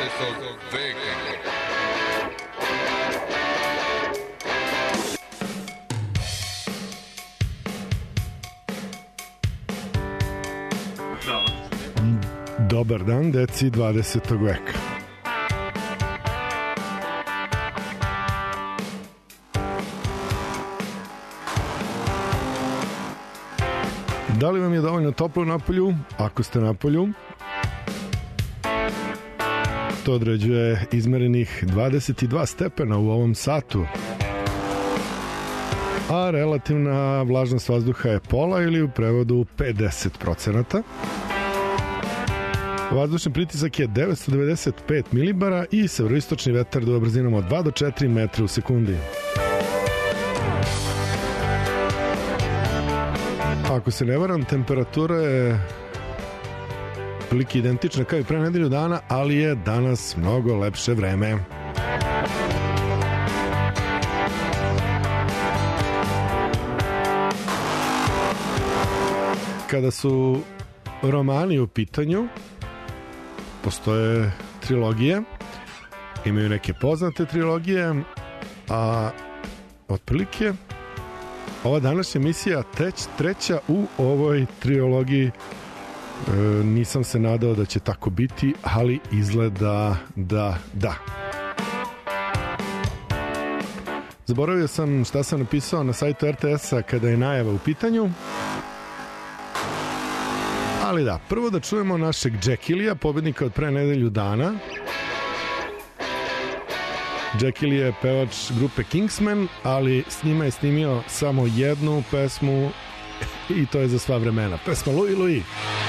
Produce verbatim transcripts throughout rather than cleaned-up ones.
dvadesetog veka. Dobar dan, deci dvadesetog veka. Da li vam je dovoljno toplo na polju? Ako ste na polju, to određuje izmerenih dvadeset dva stepena u ovom satu, a relativna vlažnost vazduha je pola ili u prevodu pedeset procenata. Vazdušni pritisak je devetsto devedeset pet milibara i severoistočni vetar duva brzinom od dva do četiri metra u sekundi. Ako se ne varam, temperatura je prilike identična kao i pre nedelju dana, ali je danas mnogo lepše vreme. Kada su romani u pitanju, postoje trilogije, imaju neke poznate trilogije, a otprilike ova današnja emisija teć, treća u ovoj trilogiji. E, nisam se nadao da će tako biti, ali izgleda da da. Zaboravio sam šta sam napisao na sajtu er te es-a kada je najava u pitanju. Ali da, prvo da čujemo našeg Jackilija, pobednika od pre nedelju dana. Jackili je pevač grupe Kingsman, ali s njima je snimio samo jednu pesmu i to je za sva vremena. Pesma Louie Louie.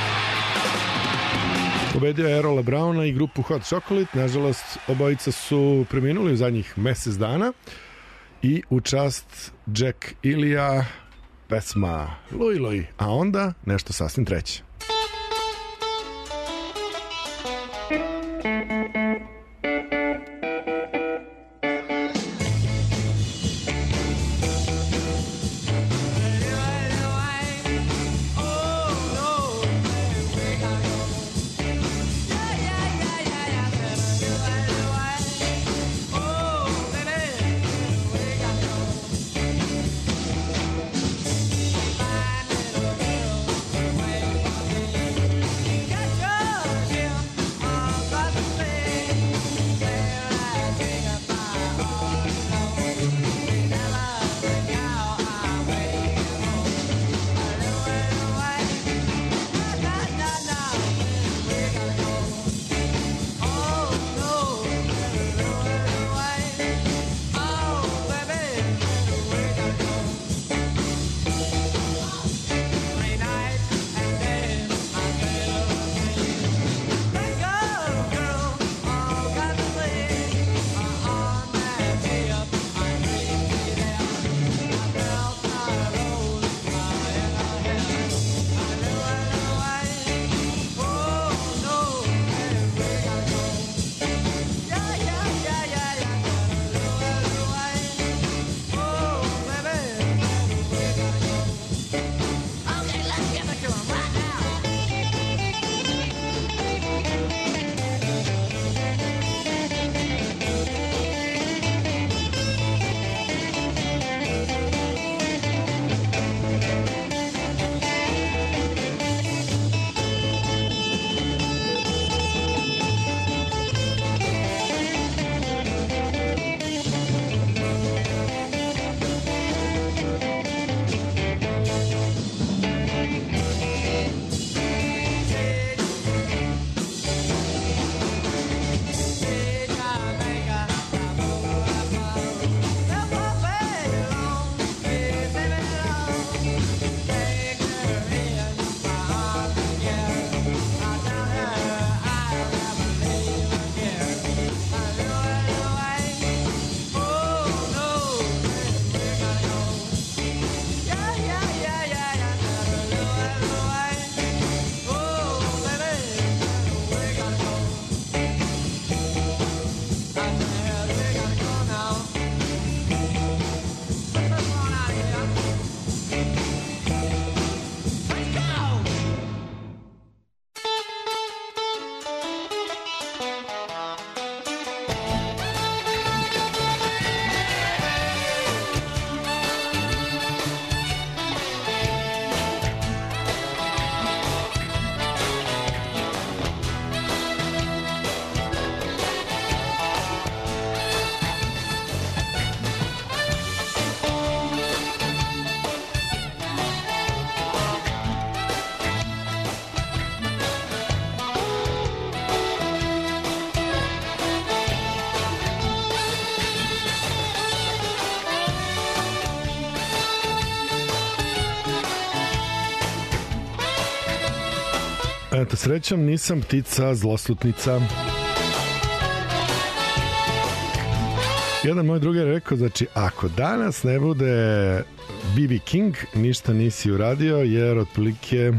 Pobedio je Erola Browna i grupu Hot Chocolate. Nažalost, obojica su preminuli u zadnjih mesec dana i u čast Jack Ilija pesma Louie Louie, a onda nešto sasvim treće. Eto, srećom nisam ptica zloslutnica. Jedan moj drugi je rekao, znači, ako danas ne bude B B King, ništa nisi uradio, jer otprilike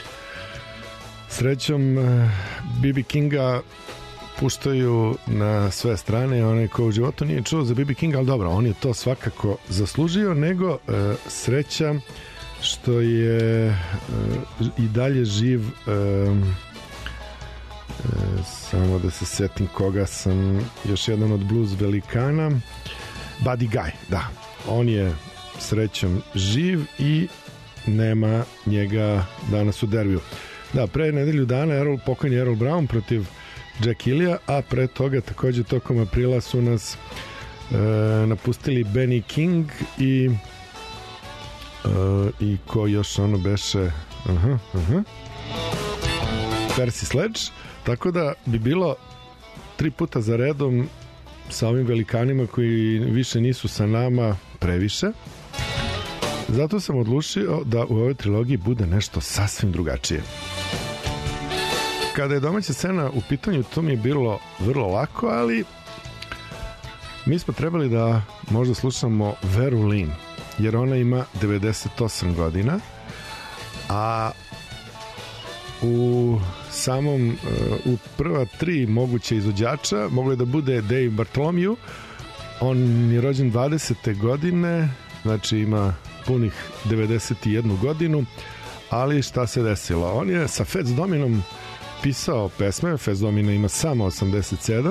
srećom B B Kinga puštaju na sve strane. Onaj ko u životu nije čuo za B B Kinga, ali dobro, on je to svakako zaslužio, nego uh, sreća što je uh, i dalje živ. Uh, uh, samo da se setim koga sam, još jedan od blues velikana, Buddy Guy, da, on je srećom živ i nema njega danas u derbiju. Da, pre nedelju dana Errol, pokojni Errol Brown protiv Jack Hillia, a pre toga takođe tokom aprila su nas e, napustili Benny King i e, i ko još ono beše aha, aha Percy Sledge, tako da bi bilo tri puta za redom sa ovim velikanima koji više nisu sa nama previše. Zato sam odlučio da u ovoj trilogiji bude nešto sasvim drugačije. Kada je domaća scena u pitanju, to mi je bilo vrlo lako, ali mi smo trebali da možda slušamo Veru Lynn, jer ona ima devedeset osam godina, a u samom u prva tri moguće izvođača moglo je da bude Dave Bartholomew. On je rođen dvadesete godine, znači ima punih devedeset jednu godinu, ali šta se desilo? On je sa Fats Dominom pisao pesme, Fats Domino ima samo osamdeset sedam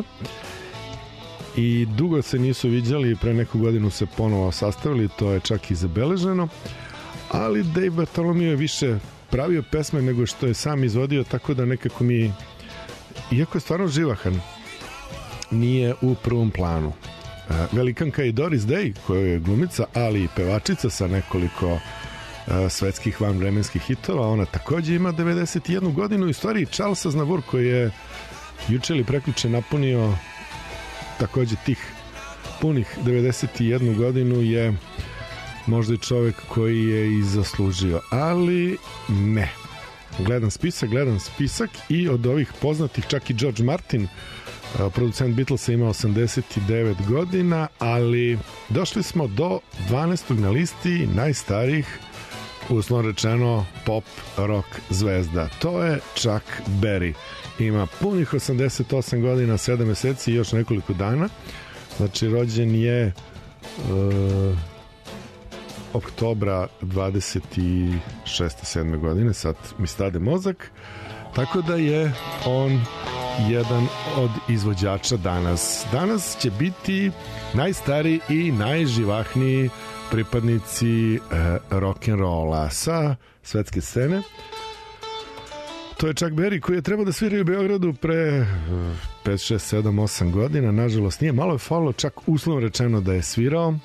i dugo se nisu viđali i pre neku godinu se ponovo sastavili, to je čak i zabeleženo, ali Dave Bartholomew je više pravio pesme nego što je sam izvodio, tako da nekako mi, iako je stvarno živahan, nije u prvom planu. Velikanka je Doris Day, koja je glumica, ali i pevačica sa nekoliko svetskih vanvremenskih hitova. Ona takođe ima devedeset jednu godinu i u stvari Charles Aznavour, koji je juče ili prekjuče napunio takođe tih punih devedeset jednu godinu, je možda i čovek koji je i zaslužio, ali ne. Gledam spisak, gledam spisak i od ovih poznatih čak i George Martin, producent Beatlesa, ima osamdeset devet godina, ali došli smo do dvanaestog na listi najstarijih, uslovno rečeno, pop rock zvezda. To je Chuck Berry. Ima punih osamdeset osam godina, sedam meseci i još nekoliko dana. Znači, rođen je uh, oktobra dvadeset šeste sedme godine, sad mi stade mozak, tako da je on jedan od izvođača danas. Danas će biti najstariji i najživahniji pripadnici eh, rock'n'rolla sa svetske scene. To je Chuck Berry, koji je trebao da svira u Beogradu pre pet, šest, sedam, osam godina. Nažalost nije, malo je falilo, čak uslovno rečeno da je svirao,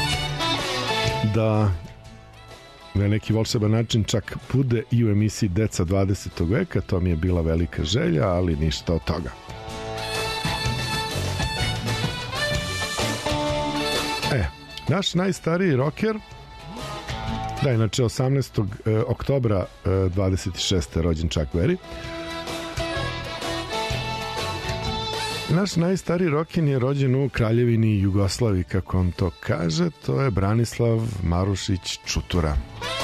da na neki volšeban način čak bude i u emisiji Deca dvadesetog veka. To mi je bila velika želja, ali ništa od toga. E, naš najstariji rocker, da, inače osamnaestog oktobra dvadeset šeste rođen Chuck Berry. Naš najstariji rokin je rođen u Kraljevini Jugoslaviji, kako on to kaže, to je Branislav Marušić Čutura.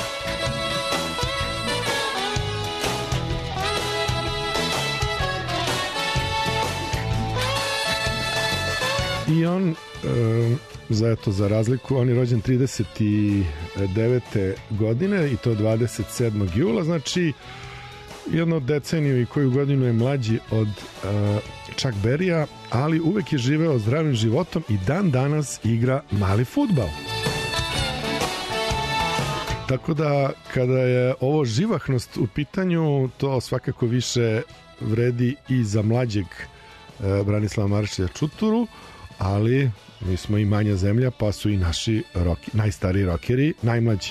I on, e, za, eto, za razliku, on je rođen trideset devete godine i to dvadeset sedmog jula, znači jedno deceniju i koju godinu je mlađi od uh, Chuck Berrya, ali uvek je živeo zdravim životom i dan danas igra mali fudbal. Tako da kada je ovo živahnost u pitanju, to svakako više vredi i za mlađeg uh, Branislava Marušića Čuturu, ali mi smo i manja zemlja, pa su i naši roki, najstariji rokeri najmlađi.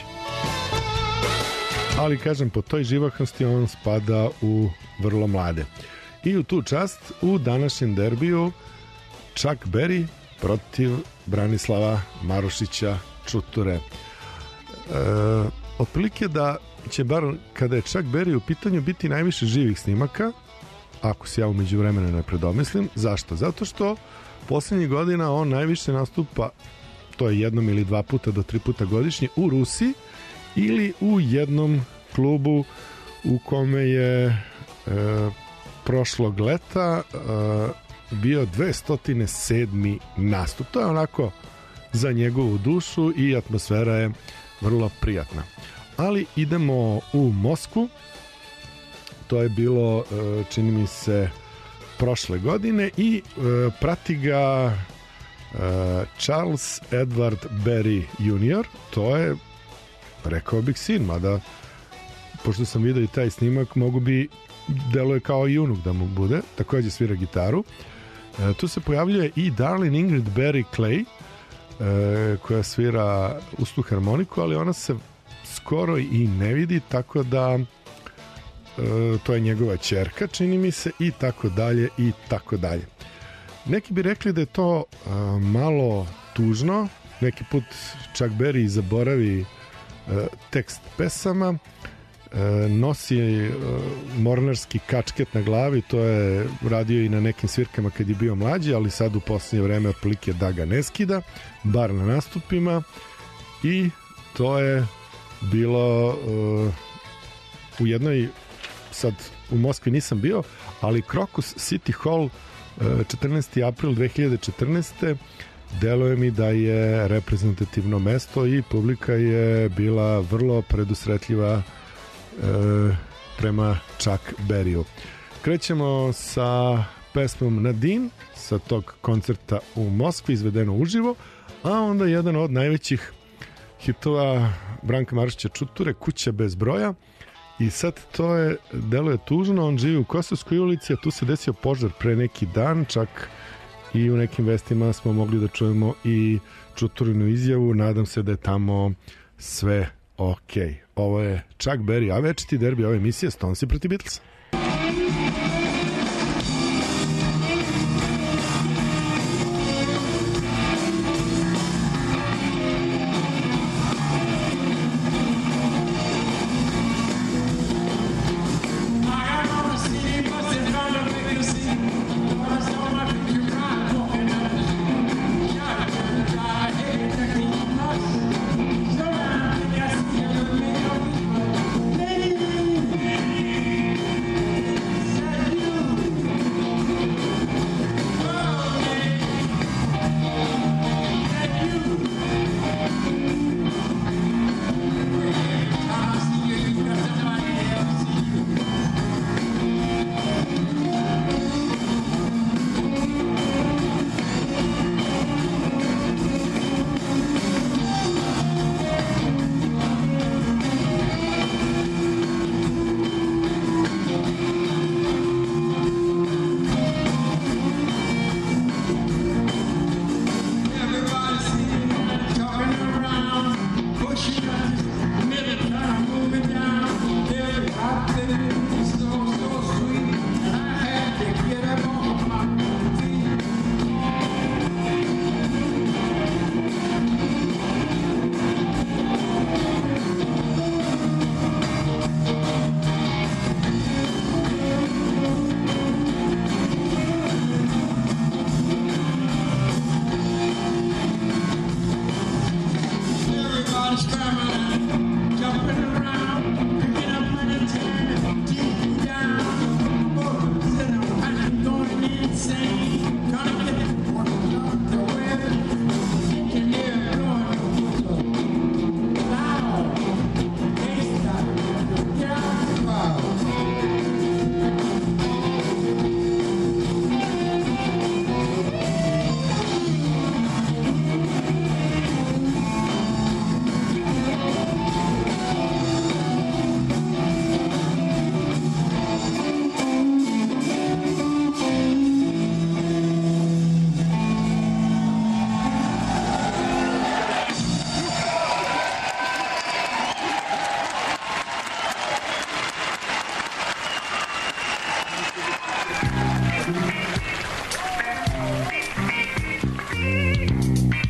Ali kažem, po toj živahnosti on spada u vrlo mlade. I u tu čast u današnjem derbiju Chuck Berry protiv Branislava Marušića Čuture. E, otprilike da će bar kada je Chuck Berry u pitanju biti najviše živih snimaka, ako se ja umeđu vremena ne predomislim. Zašto? Zato što poslednjih godina on najviše nastupa, to je jednom ili dva puta do tri puta godišnje, u Rusiji ili u jednom klubu u kome je e, prošlog leta e, bio dvesta sedmi nastup. To je onako za njegovu dušu i atmosfera je vrlo prijatna. Ali idemo u Moskvu. To je bilo, čini mi se, prošle godine i prati ga Charles Edward Berry junior To je, rekao bih, sin, mada pošto sam vidio i taj snimak, mogu bi, deluje kao i unuk da mu bude. Takođe svira gitaru. Tu se pojavljuje i Darlene Ingrid Berry Clay, koja svira usnu harmoniku, ali ona se skoro i ne vidi, tako da e, to je njegova ćerka, čini mi se, i tako dalje i tako dalje. Neki bi rekli da je to e, malo tužno, neki put Chuck Berry zaboravi e, tekst pesama, e, nosi e, mornarski kačket na glavi, to je radio i na nekim svirkama kad je bio mlađi, ali sad u poslednje vreme otprilike da ga ne skida, bar na nastupima, i to je bilo uh, u jednoj, sad u Moskvi nisam bio, ali Crocus City Hall uh, četrnaesti april dve hiljade četrnaeste deluje mi da je reprezentativno mesto i publika je bila vrlo predusretljiva uh, prema Chuck Berryu. Krećemo sa pesmom Nadine sa tog koncerta u Moskvi, izvedeno uživo, a onda jedan od najvećih hitova Branka Marušića Čuture, Kuća bez broja. I sad to je, deluje tužno, on živi u Kosovskoj ulici, a tu se desio požar pre neki dan, čak i u nekim vestima smo mogli da čujemo i Čuturinu izjavu, nadam se da je tamo sve ok. Ovo je Chuck Berry, a večiti derbi ove emisije Stonesi protiv Beatlesa.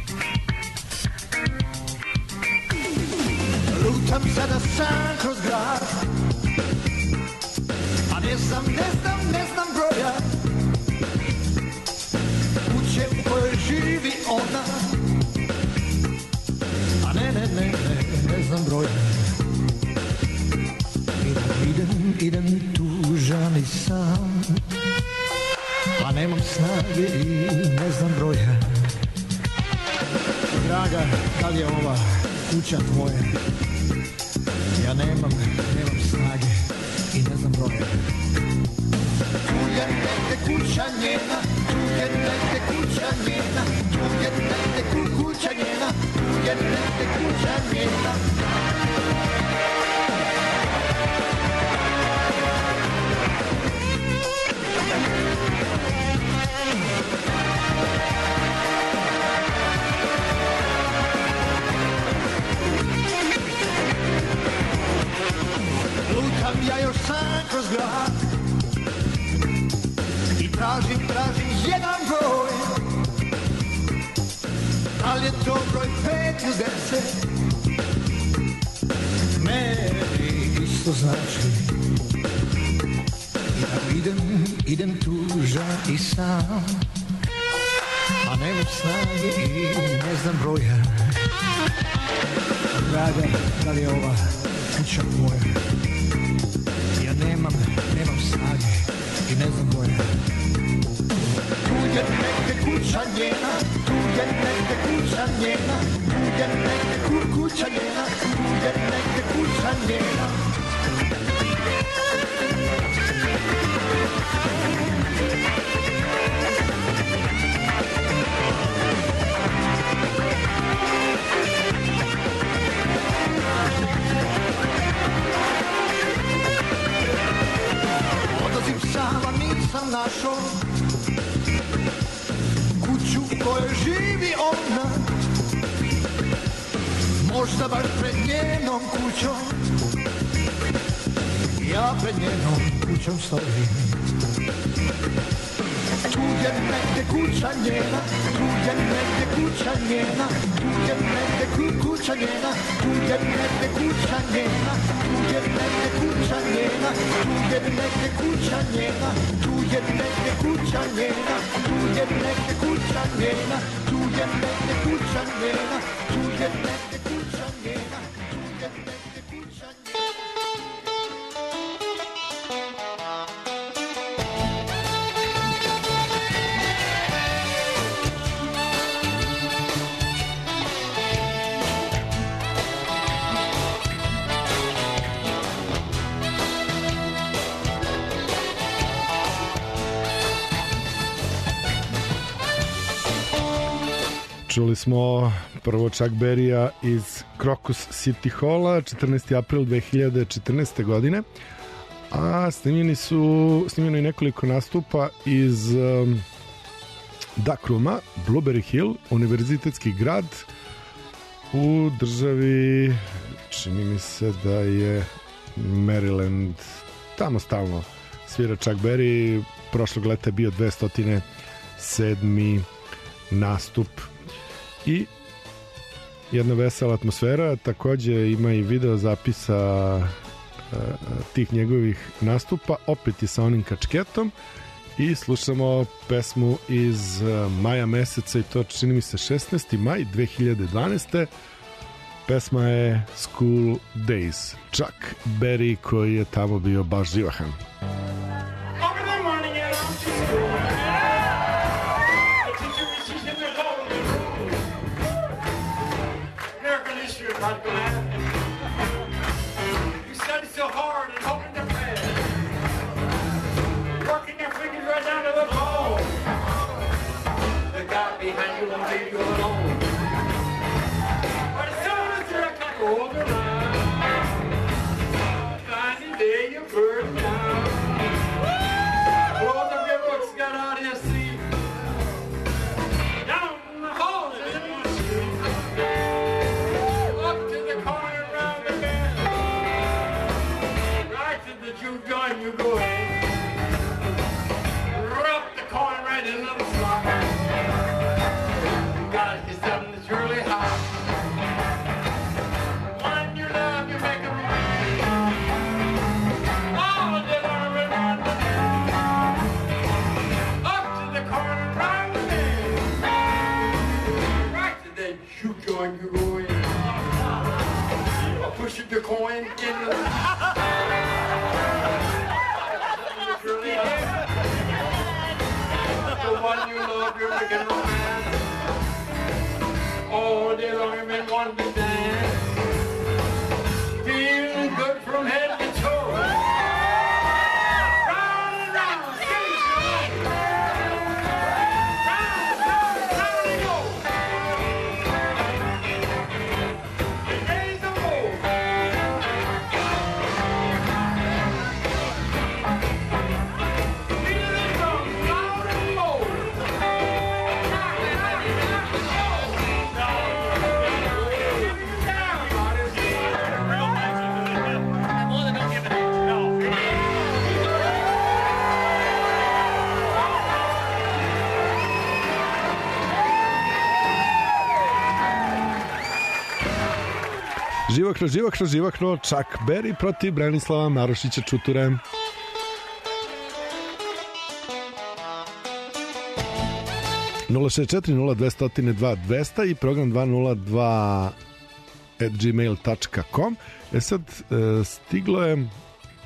Lutam se da san kroz grad znam, ne znam, ne znam broja kuće u kojoj živi ona. A ne, ne, ne, ne, ne znam broja. Idem, idem, idem tužan i sam, a nemam snage i ne znam broja. Draga, da li je ova kuća tvoja? Ja nemam, nemam snage i ne znam broja. Tu je negde kuća njena, tu je negde kuća njena, tu je negde ku, kuća njena, tu je negde kuća njena. Lutam ja još sam kroz grad i tražim, tražim jedan broj. Da li je to broj pet ili deset? Meni isto znači. Ja idem, idem tužan i sam, a nemam snage i ne znam broja. Draga, da li je ova kuća tvoja? Ja nemam, nemam snage i ne znam broja. Tu je negde kuća njena, tu je negde kuća njena, tu je negde ku, kuća njena, tu je negde kuća njena. Odlazim sam, a nisam našao kuću u kojoj živi ona. Možda baš pred njenom kućom, ja pred njenom kućom stojim. Tu je negde kuća njena, tu je negde kuća njena, tu je negde ku, kuća njena, tu je negde kuća njena, tu je negde kuća njena, tu je negde kuća njena, tu je negde kuća njena, tu je negde kuća njena, tu je negde kuća njena, tu je negde kuća njena, tu je negde kuća njena. Čuli smo prvo Chuck Berrya iz Crocus City Halla, četrnaesti april dve hiljade četrnaeste. godine, a snimljeni su snimljeno i nekoliko nastupa iz um, Darkruma, Blueberry Hill, univerzitetski grad u državi, čini mi se da je Maryland, tamo stalno svira Chuck Berry. Prošlog leta je bio dvesta sedmi nastup i jedna vesela atmosfera. Takođe ima i video zapisa uh, tih njegovih nastupa, opet je sa onim kačketom, i slušamo pesmu iz uh, maja meseca, i to čini mi se šesnaesti maj dve hiljade dvanaeste. Pesma je School Days, Chuck Berry koji je tamo bio baš živahan. You study so hard and hoping to pass, working your fingers right down to the bone. The guy behind you won't leave you alone. But as soon as you're a clock rolls around, find the day you burn down. Close up your books, got out of your seat. Down the hall and in the street. Up to the corner, round the bend. Right to the juke joint you go in. Up the corner right into the slot. You gotta get something that's really hot. One you love, you make a move. All day long, run the pushing the coin in the... The one you love, you're making romance. All day long you've been wanting to dance. Feeling good from head to toe. Round and round, station. Round, round, round and go. Raise the boat. Feel the drum, loud and low. Živahno, živahno, živahno, Chuck Berry protiv Branislava Marušića Čuture. nula šest četiri nula dva zero dva dvesta i program dva nula dva at gmail dot com. E sad, e, stiglo je e,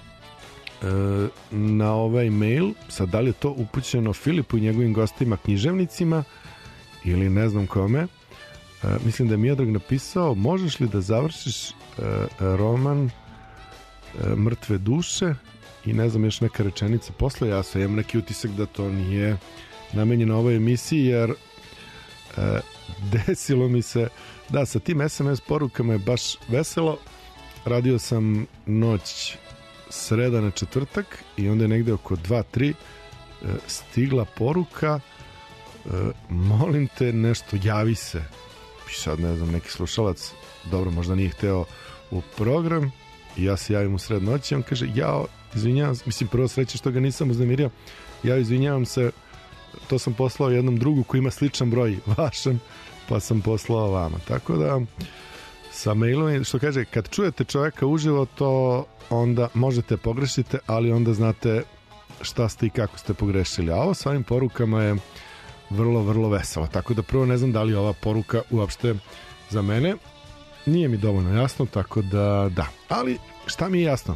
na ovaj mail, sad da li je to upućeno Filipu i njegovim gostima književnicima ili ne znam kome. Uh, mislim da je Miodrag napisao, možeš li da završiš uh, roman uh, Mrtve duše i ne znam još neka rečenica posle. Ja sam imam neki utisak da to nije namenjeno ovoj emisiji, jer uh, desilo mi se da sa tim es em es porukama je baš veselo. Radio sam noć sreda na četvrtak i onda je negde oko dva tri uh, stigla poruka uh, molim te nešto, javi se. I sad ne znam, neki slušalac, dobro, možda nije hteo u program i ja se javim u sred noći i on kaže, ja izvinjavam se, mislim prvo sreće što ga nisam uznemirio, ja izvinjavam se, to sam poslao jednom drugu koji ima sličan broj vašem, pa sam poslao vama. Tako da sa mailom, što kaže, kad čujete čoveka uživo, to onda možete pogrešiti, ali onda znate šta ste i kako ste pogrešili. A ovo sa ovim porukama je vrlo, vrlo veselo. Tako da prvo ne znam da li je ova poruka uopšte za mene. Nije mi dovoljno jasno, tako da da. Ali šta mi je jasno?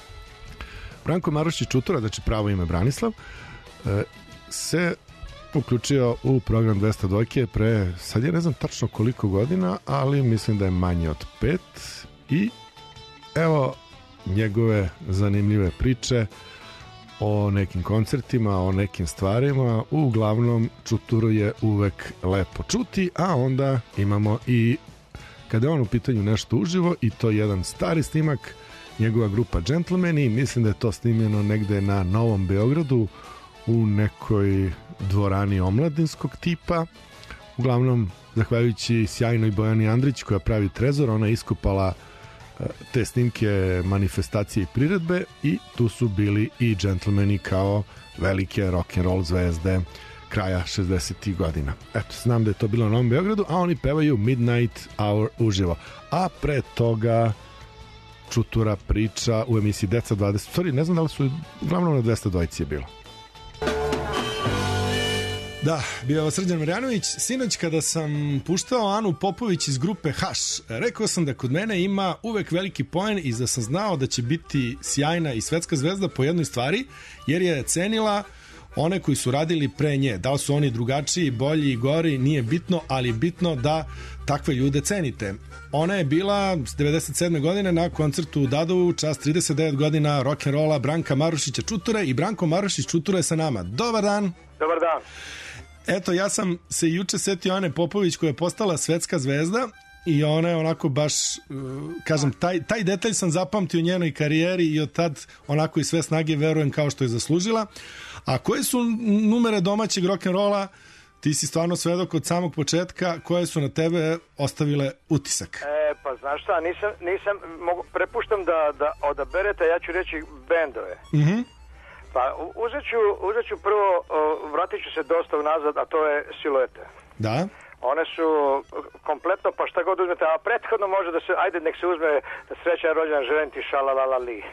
Branko Marušić Čutura, znači pravo ime Branislav, se uključio u program dvesta dva pre, sad je ne znam tačno koliko godina, ali mislim da je manje od pet i evo njegove zanimljive priče o nekim koncertima, o nekim stvarima. Uglavnom Čuturu je uvek lepo čuti, a onda imamo i kada je on u pitanju nešto uživo i to je jedan stari snimak, njegova grupa Gentlemani, mislim da je to snimljeno negde na Novom Beogradu u nekoj dvorani omladinskog tipa. Uglavnom, zahvaljujući sjajnoj Bojani Andrić koja pravi Trezor, ona je iskopala te snimke manifestacije i priredbe i tu su bili i Gentlemani kao velike rock'n'roll zvezde kraja šezdesetih godina. Eto, znam da je to bilo na Novom Beogradu, a oni pevaju Midnight Hour uživo. A pre toga Čutura priča u emisiji Deca dvadeset. Sorry, ne znam da li su uglavnom na dvesta dva je bilo. Da, bio je Srđan Marjanović. Sinoć kada sam puštao Anu Popović iz grupe Haš, rekao sam da kod mene ima uvek veliki poen i da sam znao da će biti sjajna i svetska zvezda po jednoj stvari, jer je cenila one koji su radili pre nje. Da li su oni drugačiji, bolji i gori, nije bitno, ali je bitno da takve ljude cenite. Ona je bila s devedeset sedme godine na koncertu u Dadovu, čas trideset devet godina rock'n'rolla Branka Marušića Čuture i Branko Marušić Čutura je sa nama. Dobar dan! Dobar dan! Eto, ja sam se juče setio Ane Popović koja je postala svetska zvezda i ona je onako baš, kažem, taj, taj detalj sam zapamtio u njenoj karijeri i od tad onako i sve snage verujem kao što je zaslužila. A koje su numere domaćeg rock'n'rolla, ti si stvarno svedok od samog početka, koje su na tebe ostavile utisak? E, pa znaš šta, nisam, nisam mogu, prepuštam da, da odaberete, ja ću reći bendove. Mhm. Pa uzet ću, uzet ću prvo, vratit ću se dosta unazad, a to je Siluete. Da. one su kompletno, pa šta god uzmete, a prethodno može da se, ajde nek se uzme srećan rođendan, želim ti šalalalali.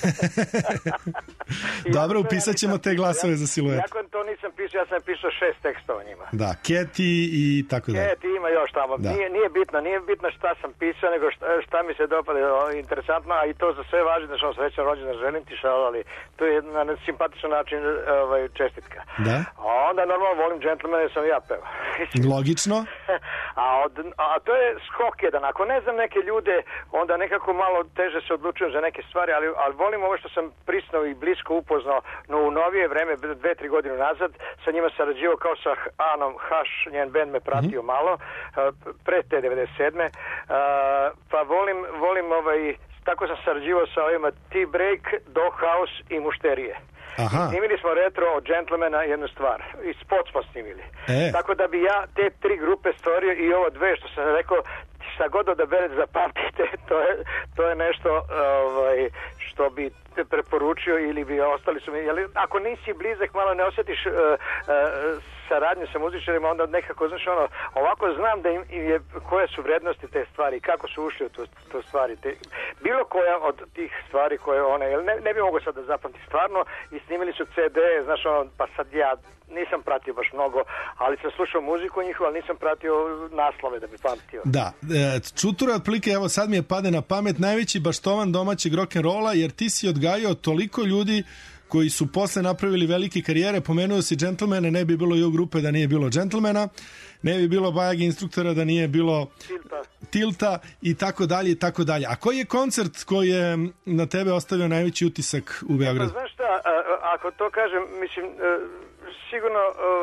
Dobro, upisat ćemo te glasove za siluetu. Iako to nisam pisao, ja sam pisao šest tekstova njima. Da, Keti i tako dalje. Keti ima još tamo. Nije, nije bitno, nije bitno šta sam pisao, nego šta, šta mi se dopada, interesantno, a i to za sve važi, da što srećan rođendan, želim ti šalalali. To je na simpatičan način ovaj, čestitka. Da. A onda normalno volim džentlmene, sam ja peva. Logično. A, od, a to je skok jedan. Ako ne znam neke ljude, onda nekako malo teže se odlučujem za neke stvari, ali, ali volim ovo što sam prisno i blisko upoznao, no u novije vreme, dve, tri godine nazad, sa njima sarađivao kao sa Anom Haš, njen band me pratio mm-hmm. malo, pre te devedeset sedme Pa volim, volim ovaj, tako sam sarađivao sa ovima T-Break, Doghouse i Mušterije. Aha. Snimili smo retro od Gentlemana jednu stvar. I spot smo snimili. E. Tako da bi ja te tri grupe stvorio i ovo dve što sam rekao, šta god odaberete zapamtite, to je, to je nešto ovaj, što bi te preporučio ili bi ostali su mi. Jeli, ako nisi blizak, malo ne osjetiš uh, uh, saradnju sa muzičarima, onda nekako, znaš, ono, ovako znam da im je, koje su vrednosti te stvari, kako su ušli u tu, tu stvari. Te, bilo koja od tih stvari koje one, jel, ne, ne bi mogo sad da zapamti stvarno, i snimili su ce de, znaš, ono, pa sad ja nisam pratio baš mnogo, ali sam slušao muziku njihovu, ali nisam pratio naslove da bi pamtio. Da, e, Čutura otprilike, evo sad mi je pade na pamet, najveći baštovan domaćeg rock'n'rolla, jer ti si odgajao toliko ljudi koji su posle napravili velike karijere. Pomenuo si Gentlemane, ne bi bilo i u grupe da nije bilo Gentlemana, ne bi bilo Bajag instruktora da nije bilo Tilta, Tilta i tako dalje i tako dalje. A koji je koncert koji je na tebe ostavio najveći utisak u Beogradu? Pa, znaš šta, ako to kažem, mislim, sigurno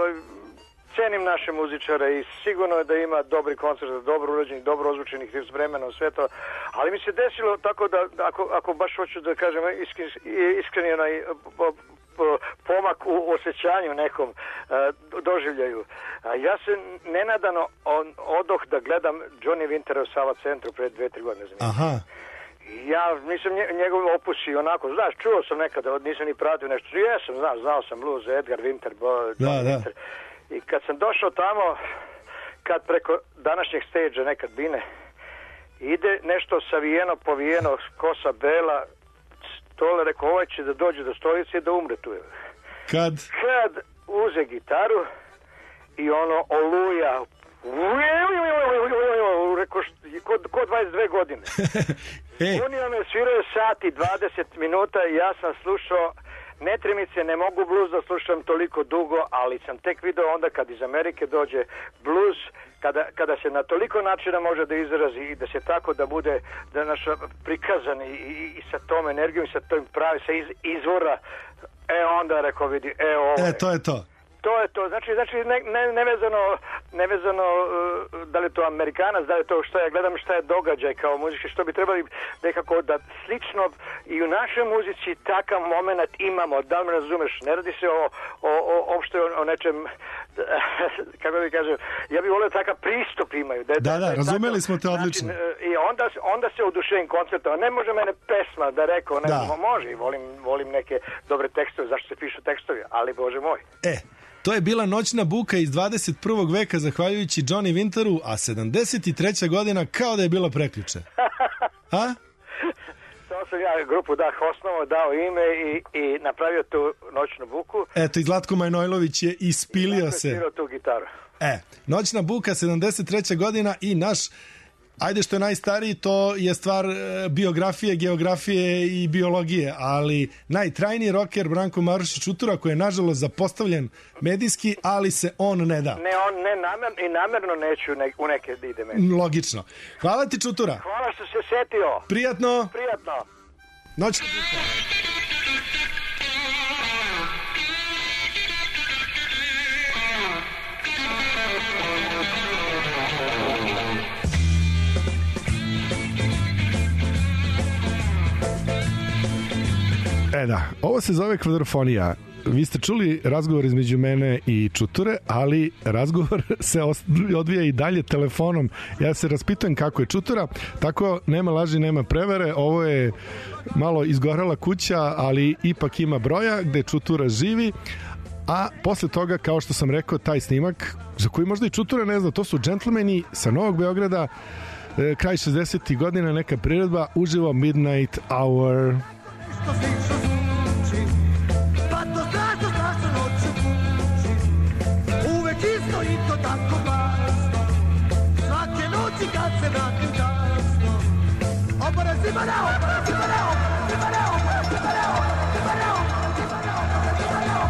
cenim naše muzičare i sigurno je da ima dobri koncert, dobro urađenih, dobro ozvučenih s vremenom, sve to, ali mi se desilo tako da, ako, ako baš hoću da kažem iskren onaj pomak u osjećanju nekom doživljaju. Ja se nenadano odoh da gledam Johnny Wintera u Sava centru pre dve, tri godine. Aha. Ja nisam njegov opus i onako, znaš, čuo sam nekada, nisam ni pratio nešto, jesam, znao, znao sam blues, Edgar Winter, Bo, da, da. Winter. I kad sam došao tamo, kad preko današnjeg stage nekad bine, ide nešto savijeno, povijeno, kosa bela, stole, rekao, ovaj će da dođe do stolice i da umre tu. Kad? Kad uze gitaru i ono oluja, rekao, ko, ko dvadeset dve godine. Hey. Oni me sviraju sat i dvadeset minuta i ja sam slušao. Ne trimice, ne mogu blues da slušam toliko dugo, ali sam tek video onda kad iz Amerike dođe blues, kada, kada se na toliko načina može da izrazi i da se tako da bude da naš prikazan i, i, i sa tom energijom i sa tom pravi, sa iz, izvora, e onda rekao vidi, e ovo je. E, to je to. To je to, znači, znači ne, ne, nevezano, nevezano uh, da li je to Amerikanac, da li je to što ja gledam šta je događaj kao muzički, što bi trebali nekako da slično i u našoj muzici takav moment imamo, da li me razumeš, ne radi se o, o, o, opšte o, o nečem, kako bi kažem, ja bih volio takav pristup imaju. Da, da, da, da razumeli smo te odlično. Znači, i onda, onda se oduševim koncertom, ne može mene pesma da rekao, ne, da. Može, volim, volim neke dobre tekstove, zašto se pišu tekstovi, ali Bože moj. E, to je bila noćna buka iz dvadeset prvog veka zahvaljujući Johnny Winteru, a sedamdeset treća godina kao da je bila prekjuče. A? To sam ja grupu Dah osnovao, dao ime i, i napravio tu noćnu buku. Eto, i Zlatko Majnojlović je ispilio se. I tu gitaru. E, noćna buka, sedamdeset treća godina i naš, ajde što je najstariji, to je stvar biografije, geografije i biologije, ali najtrajniji rocker Branko Marušić Čutura, koji je nažalost zapostavljen medijski, ali se on ne da. Ne, on ne namerno i namerno neću ne, u neke da ide medijski. Logično. Hvala ti, Čutura. Hvala što se setio. Prijatno. Prijatno. Noćna buka. E da, ovo se zove kvadrofonija. Vi ste čuli razgovor između mene i Čuture, ali razgovor se odvija i dalje telefonom. Ja se raspitujem kako je Čutura, tako nema laži, nema prevere. Ovo je malo izgorela kuća, ali ipak ima broja gde Čutura živi. A posle toga, kao što sam rekao, taj snimak, za koji možda i Čutura ne zna, to su Gentlemani sa Novog Beograda, e, kraj šezdesetih godina, neka priredba, uživo Midnight Hour. Što se išlo zvuči, pa to strašno, strašno noću kući. Uvek isto i to tako glasno, svake noći kad se vratim kasno. Opara si barao, opara si barao, opara si barao, opara si barao, opara si barao, opara si barao, opara si barao.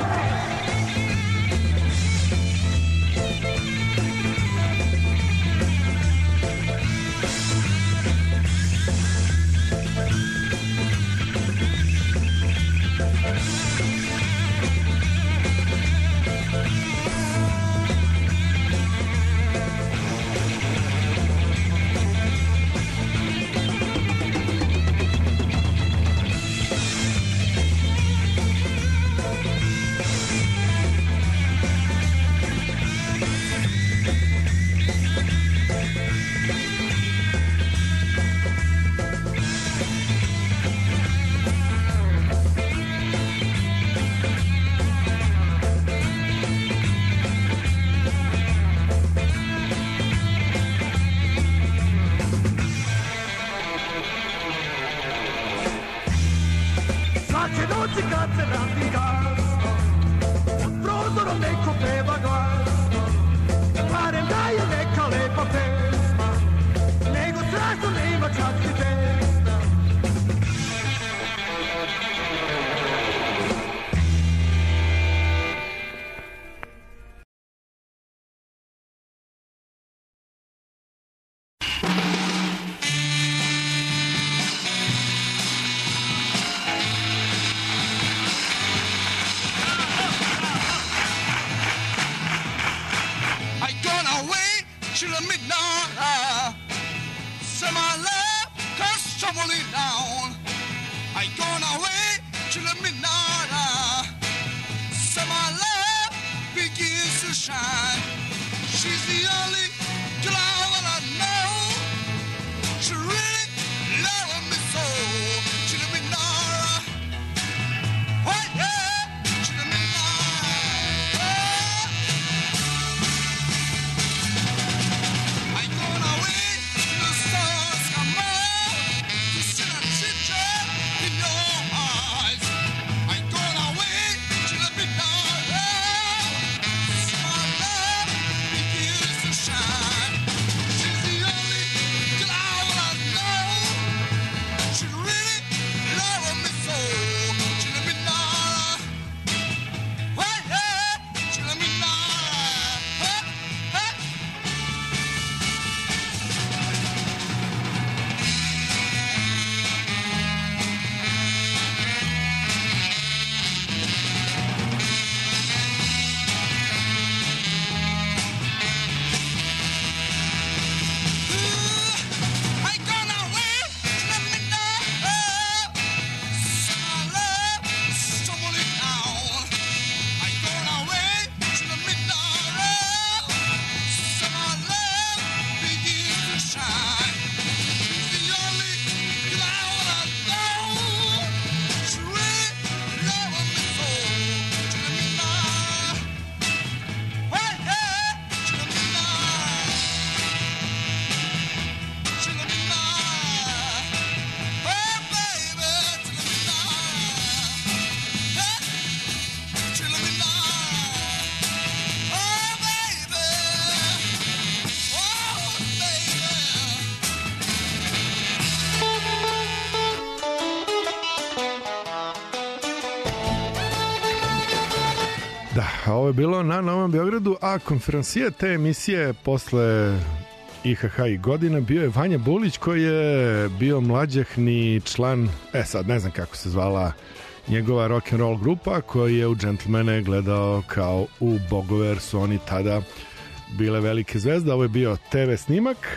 Ovo je bilo na Novom Beogradu, a konferencije te emisije posle I H H i godina bio je Vanja Bulić, koji je bio mlađahni član, e sad ne znam kako se zvala njegova rock'n'roll grupa, koji je u Gentlemane gledao kao u bogove, jer su oni tada bile velike zvezde. Ovo je bio te ve snimak,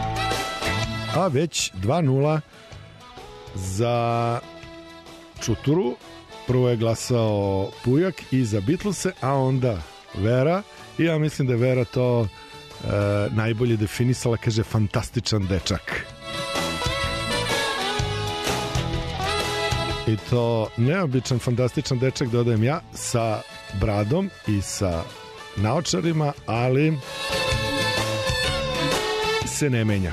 a već dva nula za Čuturu. Prvo je glasao Pujak i za Beatlese, a onda Vera, i ja mislim da je Vera to e, najbolje definisala, kaže fantastičan dečak. i to neobičan, fantastičan dečak, dodajem ja, sa bradom i sa naočarima, ali se ne menja.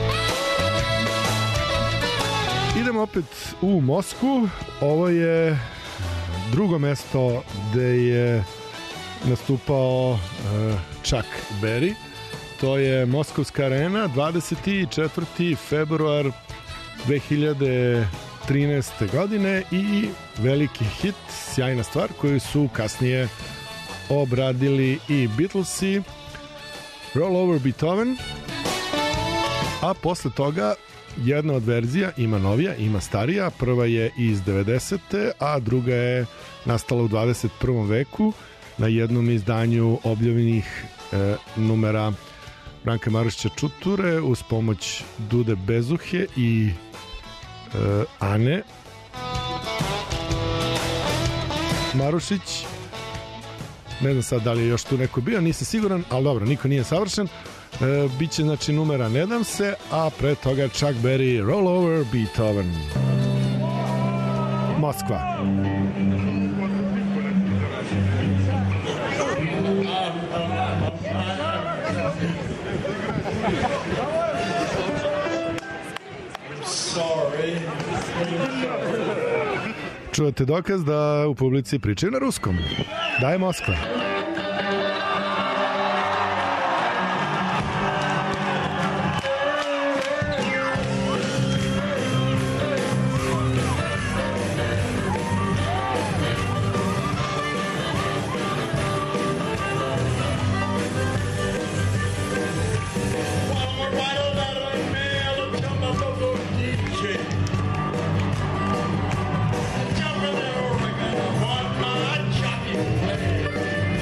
Idemo opet u Moskvu. Ovo je drugo mesto gde je nastupao uh, Chuck Berry. To je Moskovska arena, dvadeset četvrti februar dve hiljade trinaeste. godine i veliki hit, sjajna stvar koju su kasnije obradili i Beatlesi, Roll Over Beethoven, a posle toga jedna od verzija, ima novija, ima starija, prva je iz devedesete. a druga je nastala u dvadeset prvom veku na jednom izdanju objavljenih e, numera Branka Marušića Čuture uz pomoć Dude Bezuhe i e, Ane Marušić. Ne znam sad da li je još tu neko bio, nisam siguran, ali dobro, niko nije savršen. E, biće znači numera Ne dam se, a pre toga Chuck Berry, Roll Over Beethoven. Moskva. Čujete dokaz da u publici pričaju na ruskom. Da je Moskva. Jumping in a record, one my jockey play.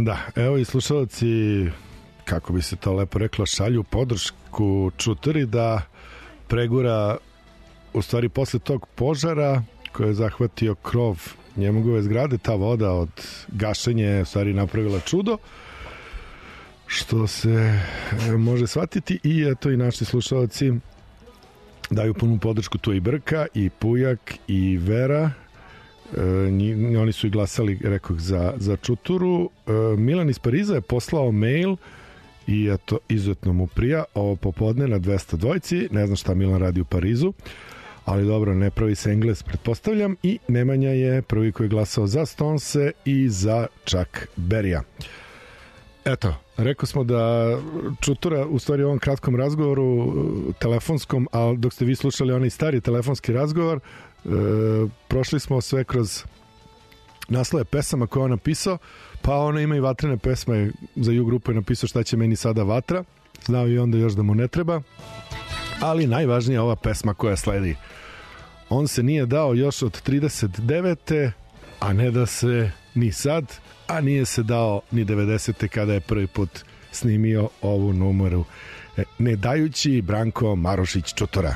Da, evo i slušalci, kako bi se to lepo reklo, šalju podršku Čuturi da pregura, u stvari posle tog požara koji je zahvatio krov njegove zgrade, ta voda od gašenja je u stvari napravila čudo, što se može shvatiti. I eto i naši slušalci daju punu podršku, tu i Brka i Pujak i Vera. E, oni su i glasali, rekoh, za, za Čuturu. E, Milan iz Pariza je poslao mail i eto, izuzetno mu prija ovo popodne na dvesta dvojci. Ne znam šta Milan radi u Parizu, ali dobro, ne pravi se Engles, pretpostavljam. I Nemanja je prvi koji je glasao za Stonese i za Chuck Berrya. Eto, rekao smo da Čutura u stvari u ovom kratkom razgovoru telefonskom, ali dok ste vi slušali onaj stari telefonski razgovor, e, prošli smo sve kroz naslove pesama koje on napisao, pa ona ima i vatrene pesme, za ju grupu je napisao Šta će meni sada vatra, znao i onda još da mu ne treba, ali najvažnija je ova pesma koja sledi. On se nije dao još od trideset devete, a ne da se ni sad, a nije se dao ni devedesete kada je prvi put snimio ovu numeru, ne dajući Branko Marušić Čutura.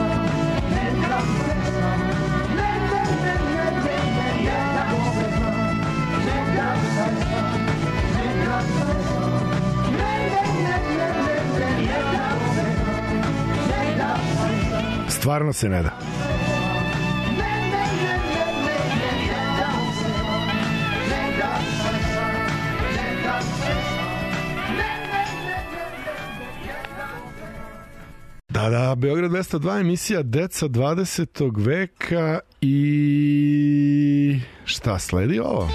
Ne, ne, ne, ne, ne, ne, ne, Stvarno se ne da. Da, da, Beograd dvesta dva, emisija Deca dvadesetog veka i šta sledi ovo?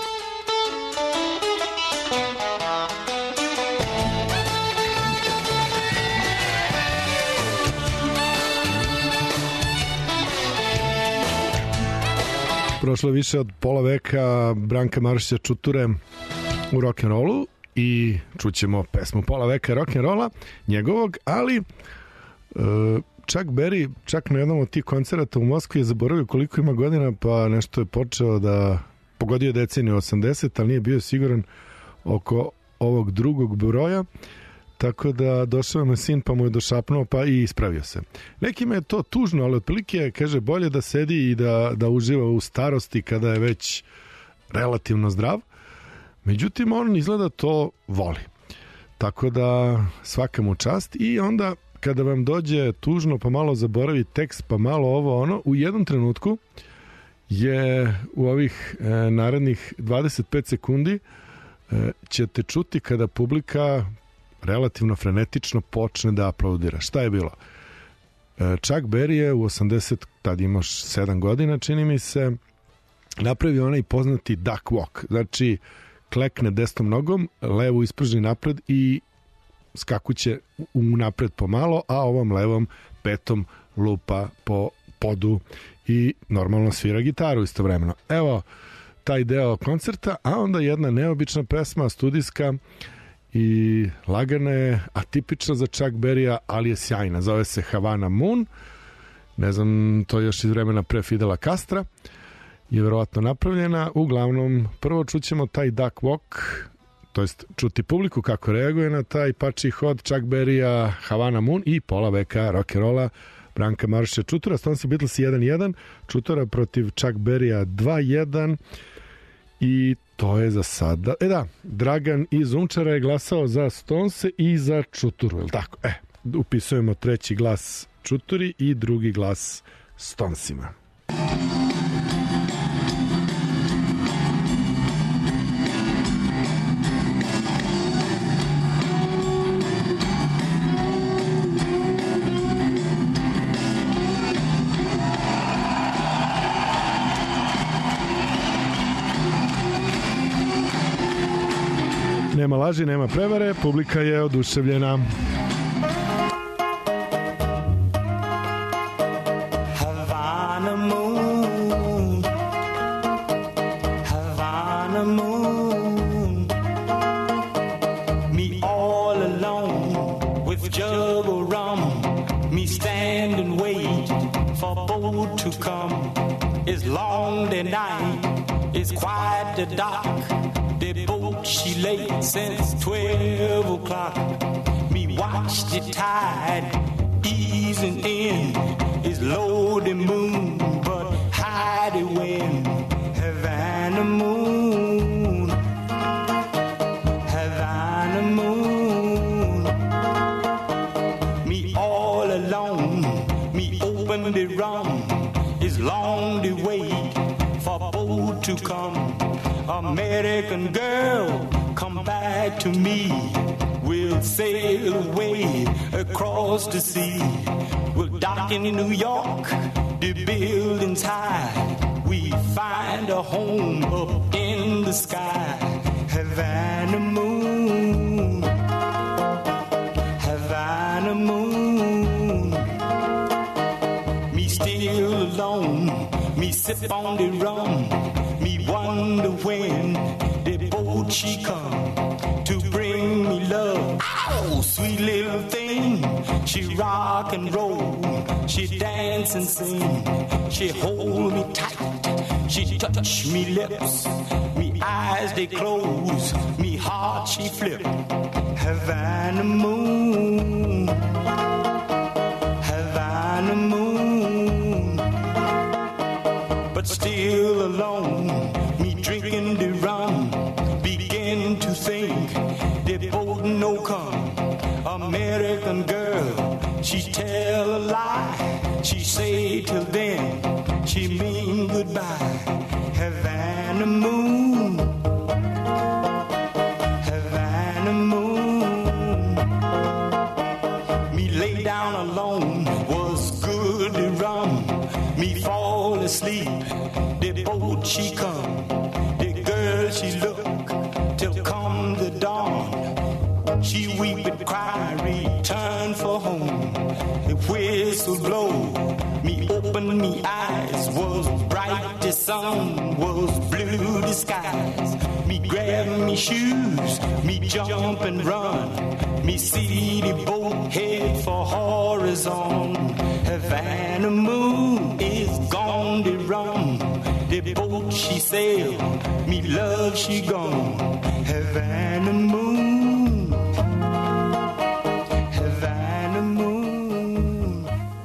Prošlo je više od pola veka Branka Marušića Čuture u rock'n'rollu i čućemo pesmu pola veka rock'n'rolla njegovog, ali Chuck Berry čak na jednom od tih koncerata u Moskvi je zaboravio koliko ima godina, pa nešto je počeo da pogodio deceniju osamdeset, ali nije bio siguran oko ovog drugog broja, tako da došao mu sin pa mu je došapnuo pa i ispravio se. Nekima je to tužno, ali otprilike kaže bolje da sedi i da, da uživa u starosti kada je već relativno zdrav. Međutim, on izgleda to voli. Tako da svaka mu čast i onda kada vam dođe tužno pa malo zaboravi tekst pa malo ovo ono, u jednom trenutku je u ovih e, narednih dvadeset pet sekundi e, ćete čuti kada publika relativno frenetično počne da aplaudira. Šta je bilo? E, Chuck Berry je u osamdeset, tad imaš sedam godina, čini mi se, napravio onaj poznati duck walk. Znači, klekne desnom nogom, levu ispruži napred i skakuće u napred pomalo, a ovom levom petom lupa po podu i normalno svira gitaru istovremeno. Evo taj deo koncerta, a onda jedna neobična pesma, studijska i lagana je, atipična za Chuck Berrya, ali je sjajna. Zove se Havana Moon. Ne znam, to je još iz vremena pre Fidela Castra. Je verovatno napravljena. Uglavnom, prvo čućemo taj duck walk, to jest čuti publiku kako reaguje na taj pači hod Chuck Berrya, Havana Moon i pola veka rock'n'rolla Branka Marušića Čutura. Stonesi Beatles jedan jedan, Čutura protiv Chuck Berrya dva jedan i to je za sada. E da, Dragan iz Umčara je glasao za Stonese i za Čuturu, je li tako? E, upisujemo treći glas Čuturi i drugi glas Stonesima. Nema laži, nema prevare, publika je oduševljena. Havana moon, Havana moon, me all alone with jug of rum, me stand and wait for boat to come. It's long the night, it's quite the dark. The boat she late since twelve o'clock. Me watch the tide easing in. It's low the moon, but high the wind. Havana moon, Havana moon. Me all alone, me open the rum. It's long the wait for boat to come. American girl, come back to me. We'll sail away across the sea. We'll dock in New York, the buildings high. We find a home up in the sky. Havana moon, Havana moon. Me still alone, me sip on the rum. Me wonder when the boat she come to bring me love. Oh, sweet little thing, she rock and roll, she dance and sing, she hold me tight, she touch me lips, me eyes they close, me heart she flip. Havana moon, Havana moon, but still alone, me drinking the rum, begin to think the boat no come. American girl, she tell a lie, She say till then she mean goodbye. Havana moon, Havana moon. Me lay down alone was good to rum. Me fall asleep, the boat she come, the girl she look till come the dawn. She weep and cry, return for home. The whistle blow, me open me eyes, was bright the sun, was blue the skies. Me grab me shoes, me jump and run. Me see the boat head for horizon. Havana moon is gone to rum. The boat she sail, me love she gone. Havana moon, Havana moon.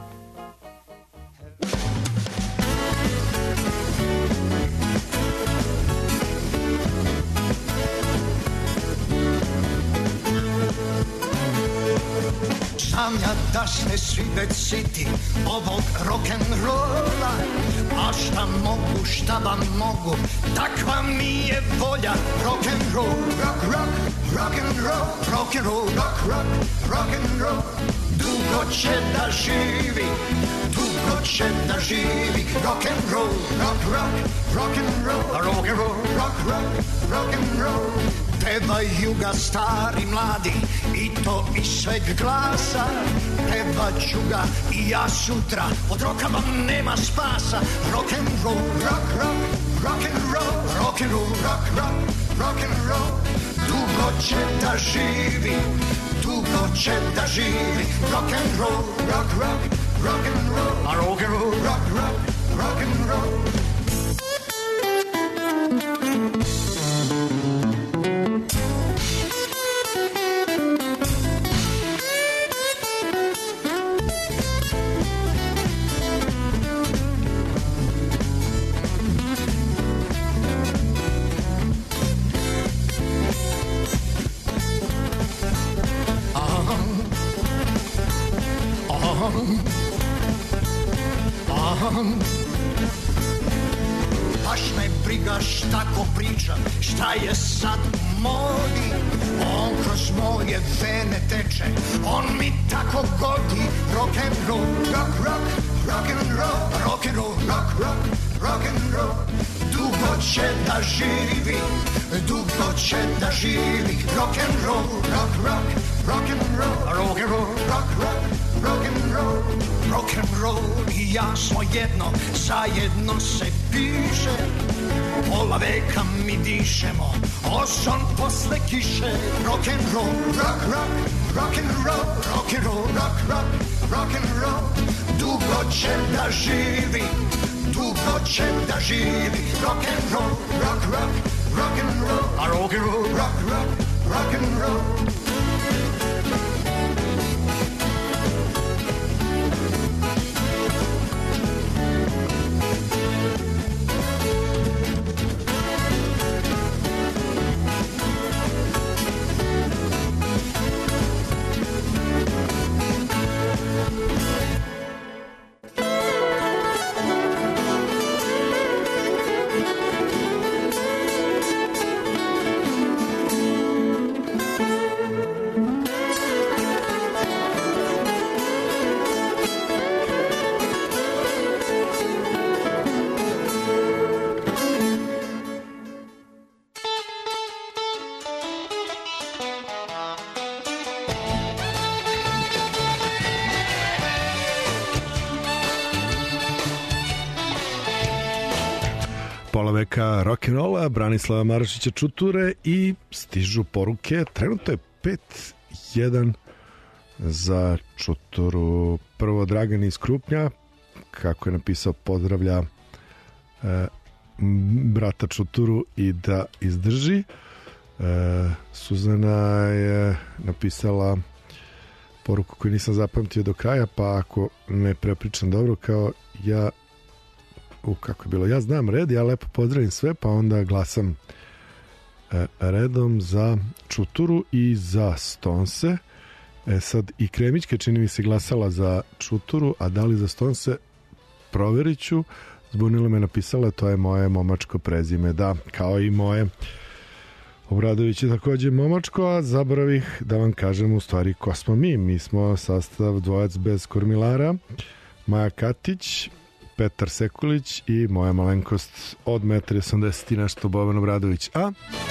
Sanja da se svi već siti ovog rock'n'rolla. A šta mogu, šta vam mogu, takva mi je volja. Rock'n'roll, rock, rock, rock'n'roll, rock'n'roll, rock, rock, rock'n'roll. Dugo će da živi, dugo će da živi. Rock'n'roll, rock, rock, rock'n'roll, rock'n'roll, rock, rock, rock'n'roll. Pevaju ga stari mladi i to iz sveg glasa. Pevaću ga i ja sutra, od roka vam nema spasa. Rock'n'roll, rock, rock, rock'n'roll, rock'n'roll, rock, rock, rock'n'roll. Dugo će da živi, dugo će da živi. Rock'n'roll, rock, rock, rock'n'roll, rock'n'roll, rock, rock, rock'n'roll. Baš me briga šta ko priča, šta je sad u modi. On kroz moje vene teče, on mi tako godi. Rock'n'roll, rock, rock, rock'n'roll, rock'n'roll, rock, rock, rock'n'roll. Dugo će da živi, dugo će da živi. Rock'n'roll, rock, rock, rock'n'roll, rock'n'roll, rock, rock, rock'n'roll. Rock'n'roll i ja smo jedno, zajedno se piše. Pola veka mi dišemo, oson posle kiše. Rock'n'roll, rock, rock, rock'n'roll, rock'n'roll, rock, rock, rock'n'roll. Dugo će da živi, dugo će da živi. Rock'n'roll, rock, rock, rock'n'roll, rock'n'roll, rock, rock, rock'n'roll. Pola veka rock'n'rolla, Branislava Marošića Čuture i stižu poruke. Trenutno je pet jedan za Čuturu. Prvo Dragan iz Krupnja, kako je napisao, pozdravlja e, brata Čuturu i da izdrži. E, Suzana je napisala poruku koju nisam zapamtio do kraja, pa ako ne prepričam dobro, kao ja u kako je bilo, ja znam red, ja lepo pozdravim sve, pa onda glasam e, redom za Čuturu i za Stonse E sad, i Kremićka čini mi se glasala za Čuturu, a da li za Stonse, proverit ću. Zbunilo me, napisala, to je moje momačko prezime. Da, kao i moje. Obradović je takođe momačko, a zaboravih da vam kažem u stvari ko smo mi. Mi smo sastav dvojac bez kormilara, Maja Katić, Petar Sekulić i moja malenkost od jedan osamdeset i nešto, Boban Obradović. A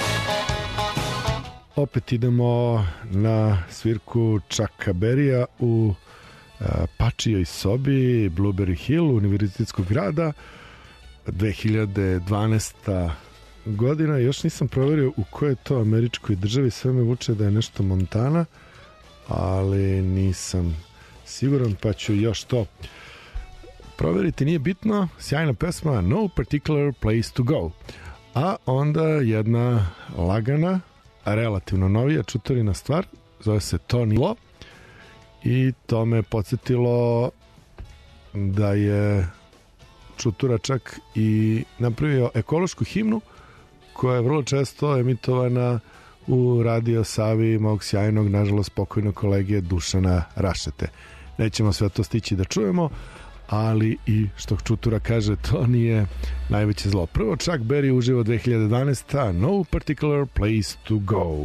opet idemo na svirku Chucka Berrya u uh, Pačijoj sobi, Blueberry Hill, Univerzitetskog grada, dve hiljade dvanaesta godina. Još nisam proverio u kojoj je to američkoj državi, sve me vuče da je nešto Montana, ali nisam siguran, pa ću još to proveriti, nije bitno. Sjajna pesma No Particular Place to Go. A onda jedna lagana, relativno novija Čuturina stvar, zove se Tony Lo, i to me podsjetilo da je Čutura čak i napravio ekološku himnu koja je vrlo često emitovana u Radio Savi mog sjajnog, nažalost pokojnog kolege Dušana Rašete. Nećemo sve to stići da čujemo, ali i što Čutura kaže, to nije najveće zlo. Prvo Chuck Berry uživo dve hiljade dvanaesta. No Particular Place to Go.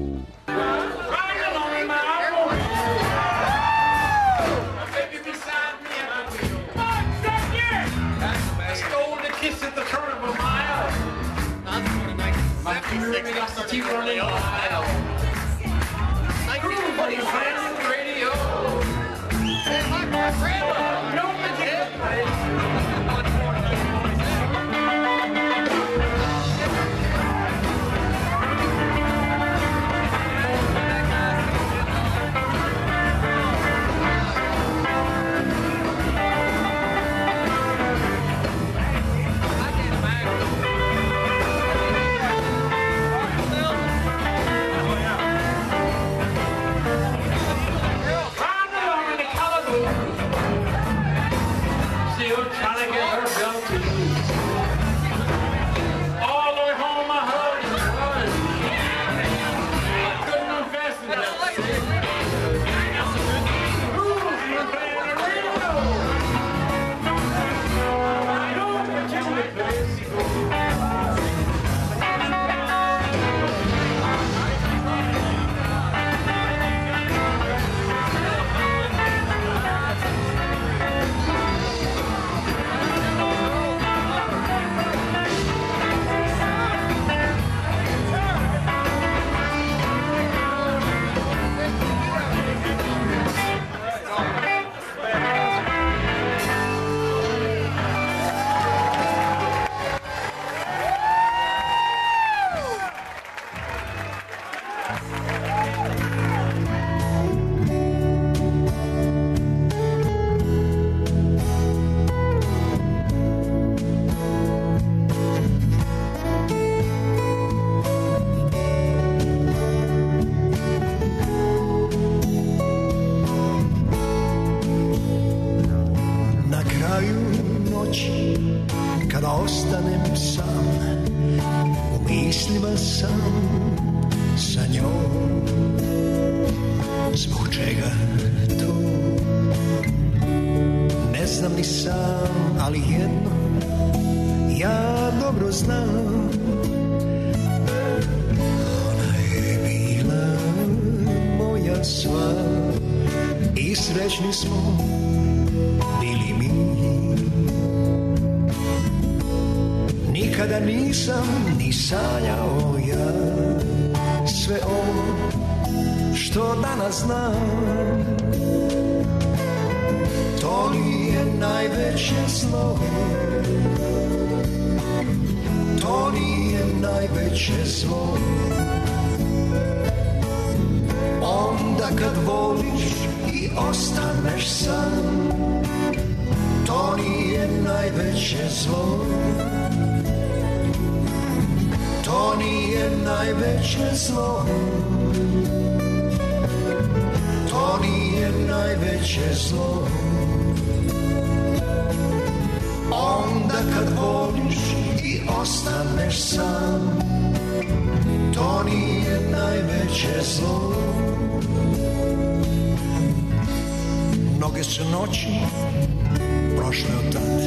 Mnoge su noći prošle od tad,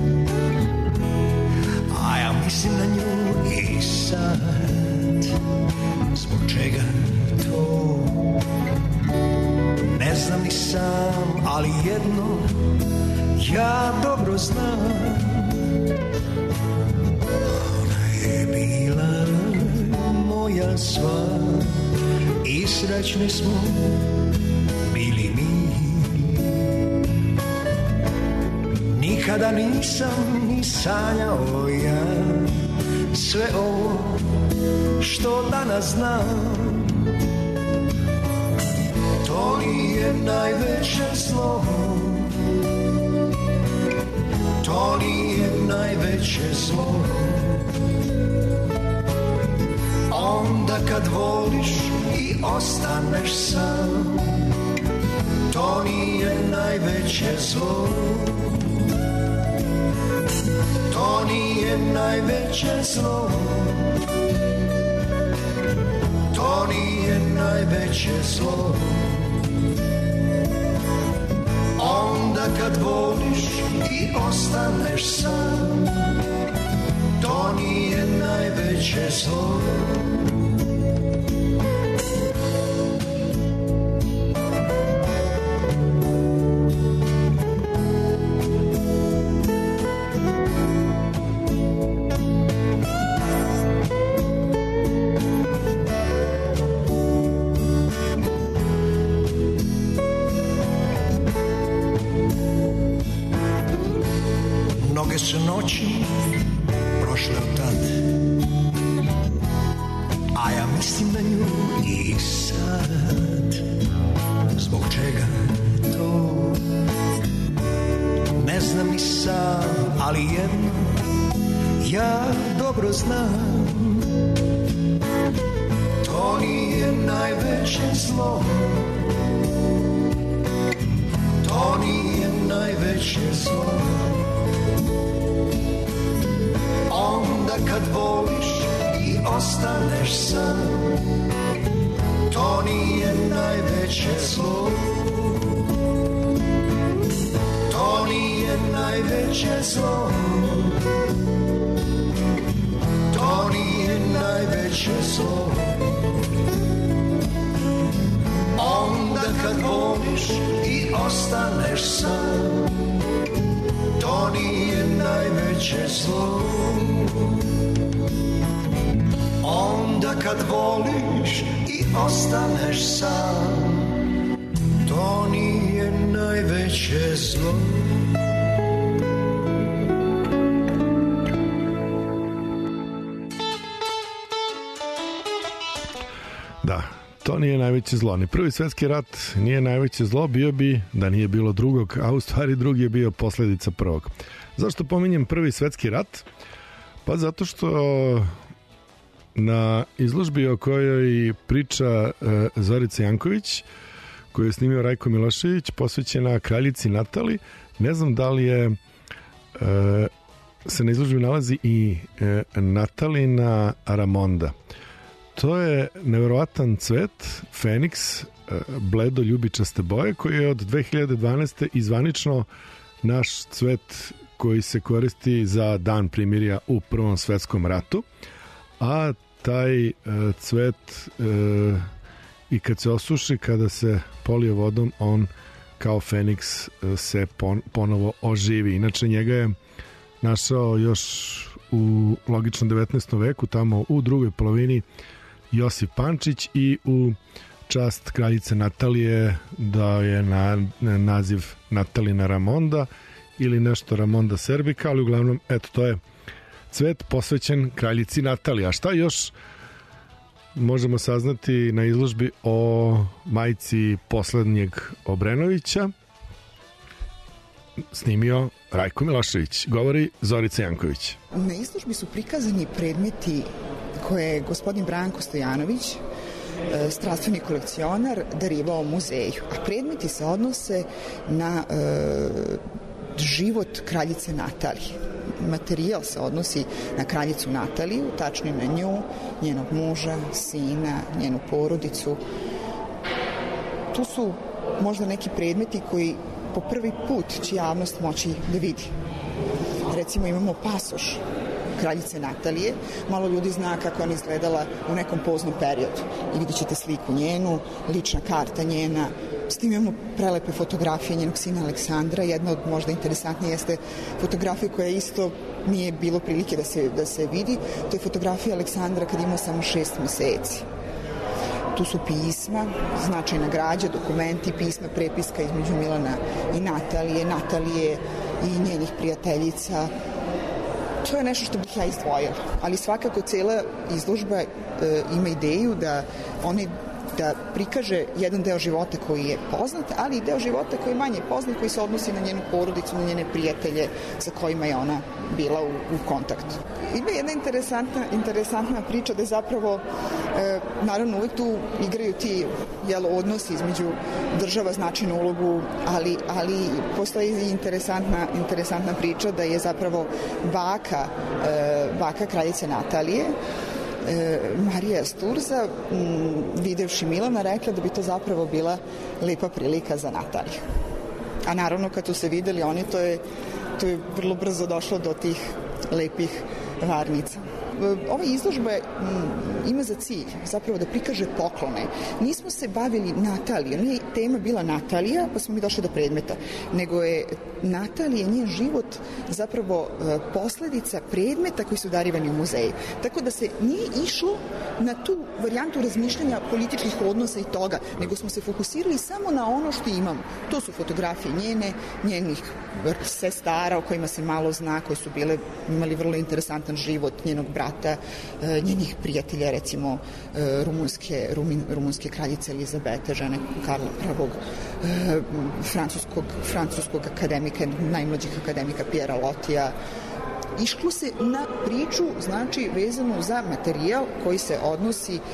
a ja mislim na nju i sad. Zbog čega to ne znam ni sam, ali jedno ja dobro znam. Ona je bila moja sva i srećni smo bili mi. Nikada nisam ni sanjao ja sve ovo što danas znam. To li je najveće zlo, to li je najveće zlo. Onda kad voliš i ostaneš sam, to nije najveće zlo. To nije najveće zlo, to nije najveće zlo. Onda kad voliš i ostaneš sam, to nije najveće zlo. Su noći prošle od tad, a ja mislim na nju i sad. Zbog čega to ne znam ni sam, ali jedno ja dobro znam. To nije najveće zlo, to nije najveće zlo. Onda kad voliš i ostaneš sam, to nije najveće zlo. To nije najveće zlo, to nije najveće zlo. Onda kad voliš i ostaneš sam, to nije najveće zlo. Onda kad voliš i ostaneš sam, to nije najveće zlo. Da, to nije najveće zlo. Ni prvi svetski rat nije najveće zlo, bio bi da nije bilo drugog, a u stvari drugi je bio posljedica prvog. Zašto pominjem prvi svetski rat? Pa zato što na izložbi o kojoj priča e, Zorica Janković, koju je snimio Rajko Milošević, posvećena kraljici Natali, ne znam da li je e, se na izložbi nalazi i e, Natalina Ramonda. To je nevjerovatan cvet, Feniks, bledo ljubičaste boje, koji je od dve hiljade dvanaeste izvanično naš cvet koji se koristi za dan primirja u Prvom svetskom ratu, a taj e, cvet e, i kad se osuši, kada se polije vodom, on kao Feniks e, se pon, ponovo oživi. Inače njega je našao još u logičnom devetnaestom veku, tamo u drugoj polovini, Josip Pančić, i u čast kraljice Natalije da je na, na naziv Natalina Ramonda ili nešto Ramonda Serbika, ali uglavnom, eto, to je cvet posvećen kraljici Nataliji. A šta još možemo saznati na izložbi o majci poslednjeg Obrenovića? Snimio Rajko Milošević, govori Zorica Janković. Na izložbi su prikazani predmeti koje je gospodin Branko Stojanović, strastveni kolekcionar, darivao muzeju. A predmeti se odnose na e, život kraljice Natalije. Materijal se odnosi na kraljicu Nataliju, tačnije na nju, njenog muža, sina, njenu porodicu. Tu su možda neki predmeti koji po prvi put će javnost moći da vidi. Recimo imamo pasoš kraljice Natalije. Malo ljudi zna kako ona izgledala u nekom poznom periodu. I vidjet ćete sliku njenu, lična karta njena. S tim imamo prelepe fotografije njenog sina Aleksandra. Jedna od možda interesantnije jeste fotografija koja isto nije bilo prilike da se, da se vidi. To je fotografija Aleksandra kad ima samo šest meseci. Tu su pisma, značajna građa, dokumenti, pisma, prepiska između Milana i Natalije, Natalije i njenih prijateljica. To je nešto što bih ja izdvojila, ali svakako cela izložba e, ima ideju da oni da prikaže jedan deo života koji je poznat, ali i deo života koji je manje poznat, koji se odnosi na njenu porodicu, na njene prijatelje sa kojima je ona bila u, u kontaktu. Ima jedna interesantna, interesantna priča da je zapravo, e, naravno uvek tu igraju ti jel, odnosi između država značajnu ulogu, ali, ali postoji i interesantna, interesantna priča da je zapravo baka, e, baka kraljice Natalije, Marija Sturza, videvši Milana, rekla da bi to zapravo bila lepa prilika za Nataliju. A naravno, kad su se videli oni, to je, to je vrlo brzo došlo do tih lepih varnica. Ova izložba ima za cilj zapravo da prikaže poklone. Nismo se bavili Natalijom, nije tema bila Natalija, pa smo mi došli do predmeta, nego je Natalija, njen život zapravo posledica predmeta koji su darivani u muzeju. Tako da se nije išlo na tu varijantu razmišljanja političkih odnosa i toga, nego smo se fokusirali samo na ono što imamo. To su fotografije njene, njenih sestara o kojima se malo zna, koje su bile, imali vrlo interesantan život, njenog brata, njenih prijatelja, recimo rumunske, rumin, rumunske kraljice Elizabete, žene Karla prvog, francuskog, francuskog akademika, najmlađih akademika Pjera Lotija. Išlo se na priču, znači vezanu za materijal koji se odnosi e,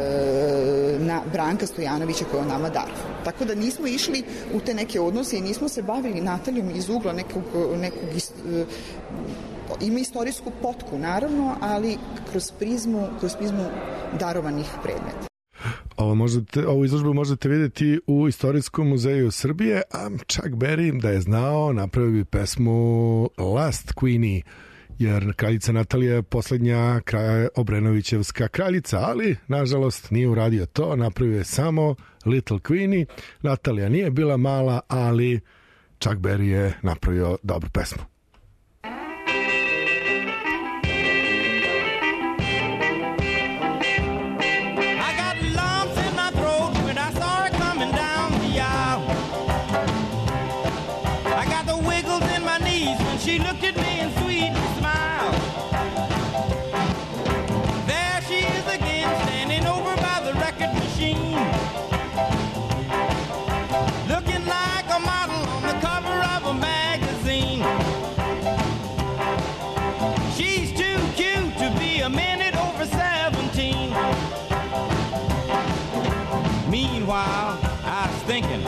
na Branka Stojanovića koji je nama darao. Tako da nismo išli u te neke odnose i nismo se bavili Natalijom iz ugla nekog, nekog e, ima istorijsku potku, naravno, ali kroz prizmu, kroz prizmu darovanih predmeta. Ovo možete, ovu izložbu možete vidjeti u Istorijskom muzeju Srbije, a Chuck Berry, da je znao, napravio bi pesmu Last Queenie, jer kraljica Natalija je posljednja kraj Obrenovićevska kraljica, ali nažalost nije uradio to, napravio je samo Little Queenie. Natalija nije bila mala, ali Chuck Berry je napravio dobru pesmu. She looked at me and sweet smiled. There she is again, standing over by the record machine, looking like a model on the cover of a magazine. She's too cute to be a minute over seventeen. Meanwhile, I was thinking,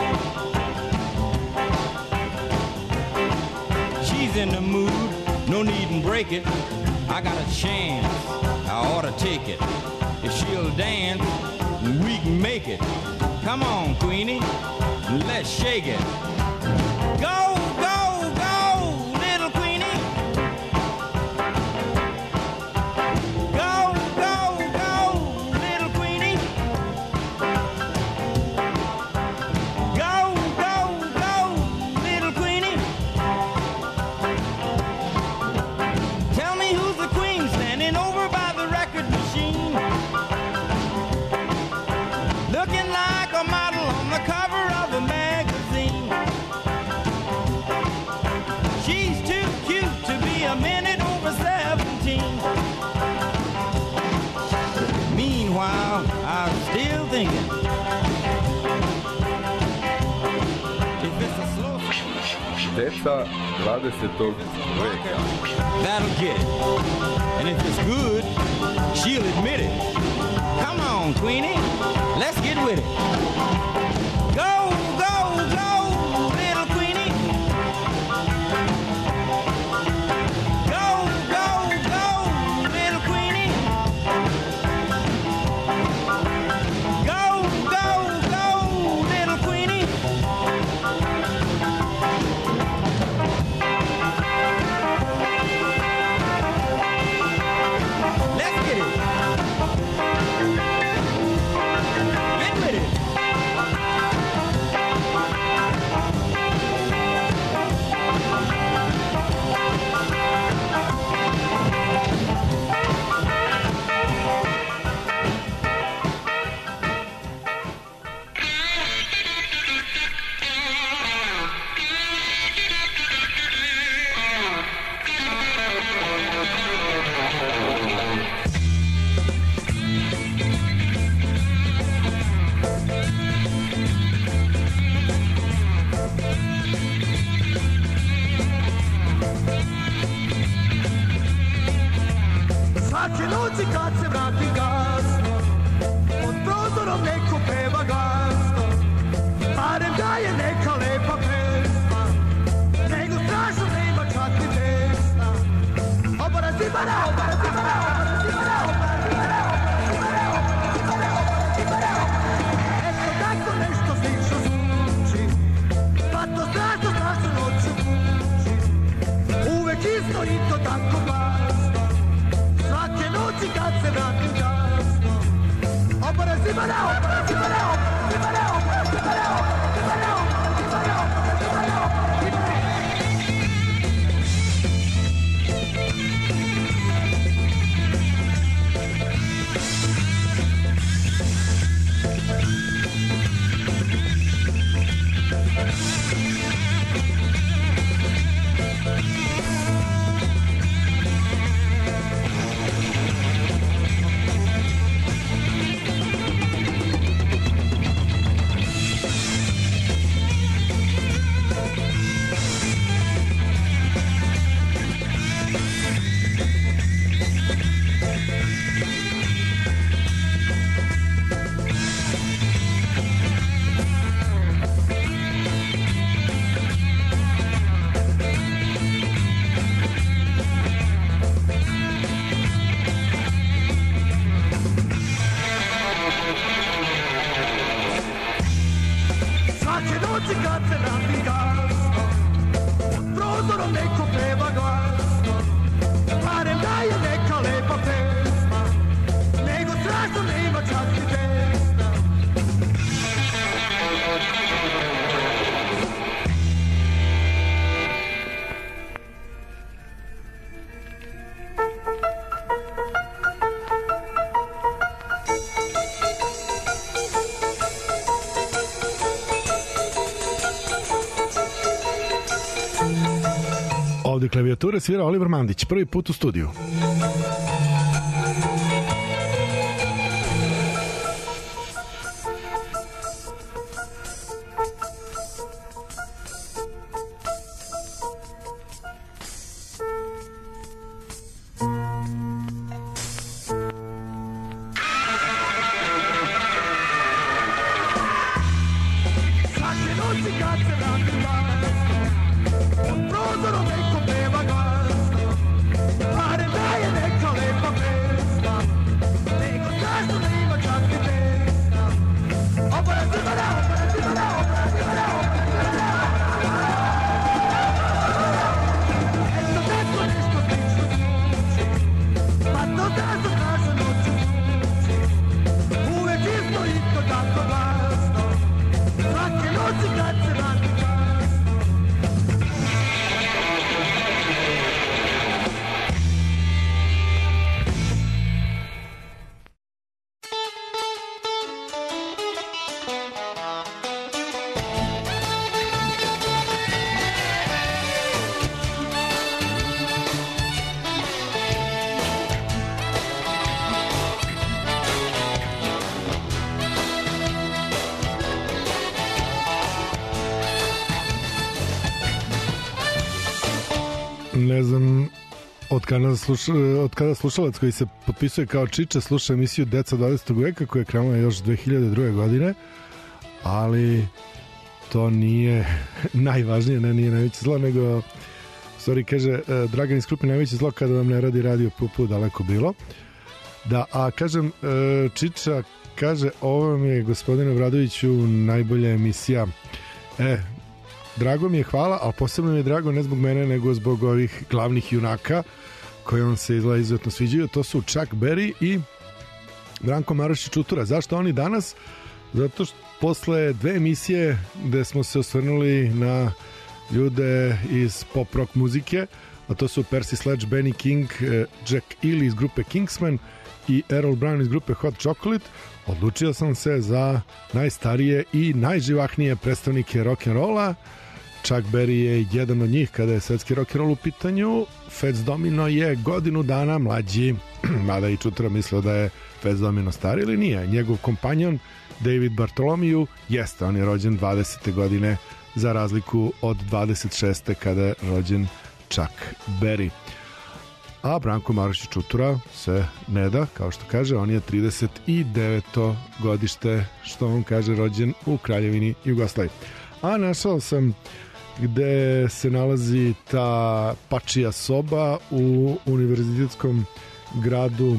in the mood, no need to break it. I got a chance, I ought to take it. If she'll dance, we can make it. Come on, Queenie, let's shake it. Go, go, go, little Queenie. Go, go, go, little Queenie. Go, go, go, little Queenie. Tell me who's the queen standing over by the record machine, looking like a model on the cover of a magazine. She's too cute to be a minute over seventeen. Meanwhile, I'm still thinking, if it's a slow Deca dvadesetog veka. that'll get it. And if it's good, she'll admit it. Come on, Queenie, let's get with it. Go, go, go, little Queenie. Go, go, go, little Queenie. Go, go, go, little Queenie. Ovdje klavijature svira Oliver Mandić, prvi put u studiju. Ne znam od kada, sluša, od kada slušalac koji se potpisuje kao Čiča sluša emisiju Deca dvadesetog veka koja je krenula još dve hiljade druge. godine, ali to nije najvažnije, ne, nije najveće zlo, nego sorry, kaže Dragan iz Krupi, najveće zlo kada vam ne radi radio pupu, daleko bilo. Da, a kažem, Čiča kaže, ovo mi je, gospodine Obradoviću, najbolja emisija. E, drago mi je, hvala, ali posebno mi je drago ne zbog mene, nego zbog ovih glavnih junaka koji vam se izgleda izuzetno sviđaju. To su Chuck Berry i Branko Maroš i Čutura. Zašto oni danas? Zato što posle dve emisije gde smo se osvrnuli na ljude iz pop rock muzike, a to su Percy Sledge, Benny King, Jack Ely iz grupe Kingsman i Errol Brown iz grupe Hot Chocolate, odlučio sam se za najstarije i najživahnije predstavnike rock'n'rolla. Chuck Berry je jedan od njih kada je svetski rock'n'roll u pitanju. Fats Domino je godinu dana mlađi, mada i Čutra mislio da je Fats Domino stari, ili nije. Njegov kompanjon David Bartholomew jeste, on je rođen dvadesete godine za razliku od dvadeset šeste kada je rođen Chuck Berry. A Branko Maroš i Čutura se ne da, kao što kaže, on je trideset deveto godište, što on kaže, rođen u Kraljevini Jugoslaviji. A našao sam gde se nalazi ta pačija soba u univerzitetskom gradu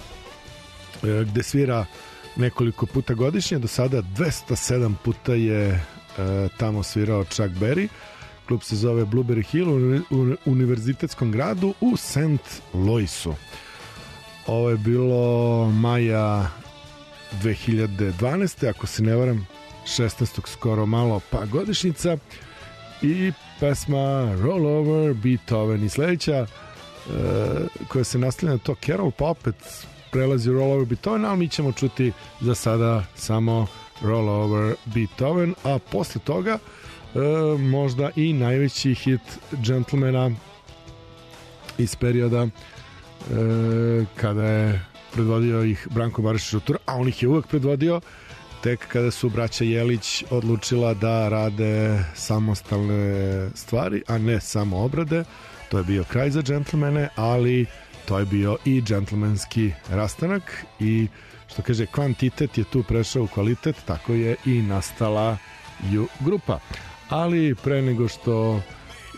gde svira nekoliko puta godišnje. Do sada dvesta sedam puta je tamo svirao Chuck Berry. Klub se zove Blueberry Hill u univerzitetskom gradu u Saint Louisu. Ovo je bilo maja dve hiljade dvanaeste. ako se ne varam, šesnaestog skoro malo pa godišnjica, i pesma Roll Over Beethoven. I sledeća e, koja se nastavlja na to Carol, pa opet prelazi Roll Over Beethoven, ali mi ćemo čuti za sada samo Roll Over Beethoven, a posle toga e, možda i najveći hit Gentlemana iz perioda e, kada je predvodio ih Branko Barišić Rutura, a on ih je uvek predvodio, tek kada su braća Jelić odlučila da rade samostalne stvari, a ne samo obrade. To je bio kraj za Gentlemane, ali to je bio i džentlmenski rastanak, i što kaže, kvantitet je tu prešao u kvalitet, tako je i nastala ju grupa. Ali pre nego što e,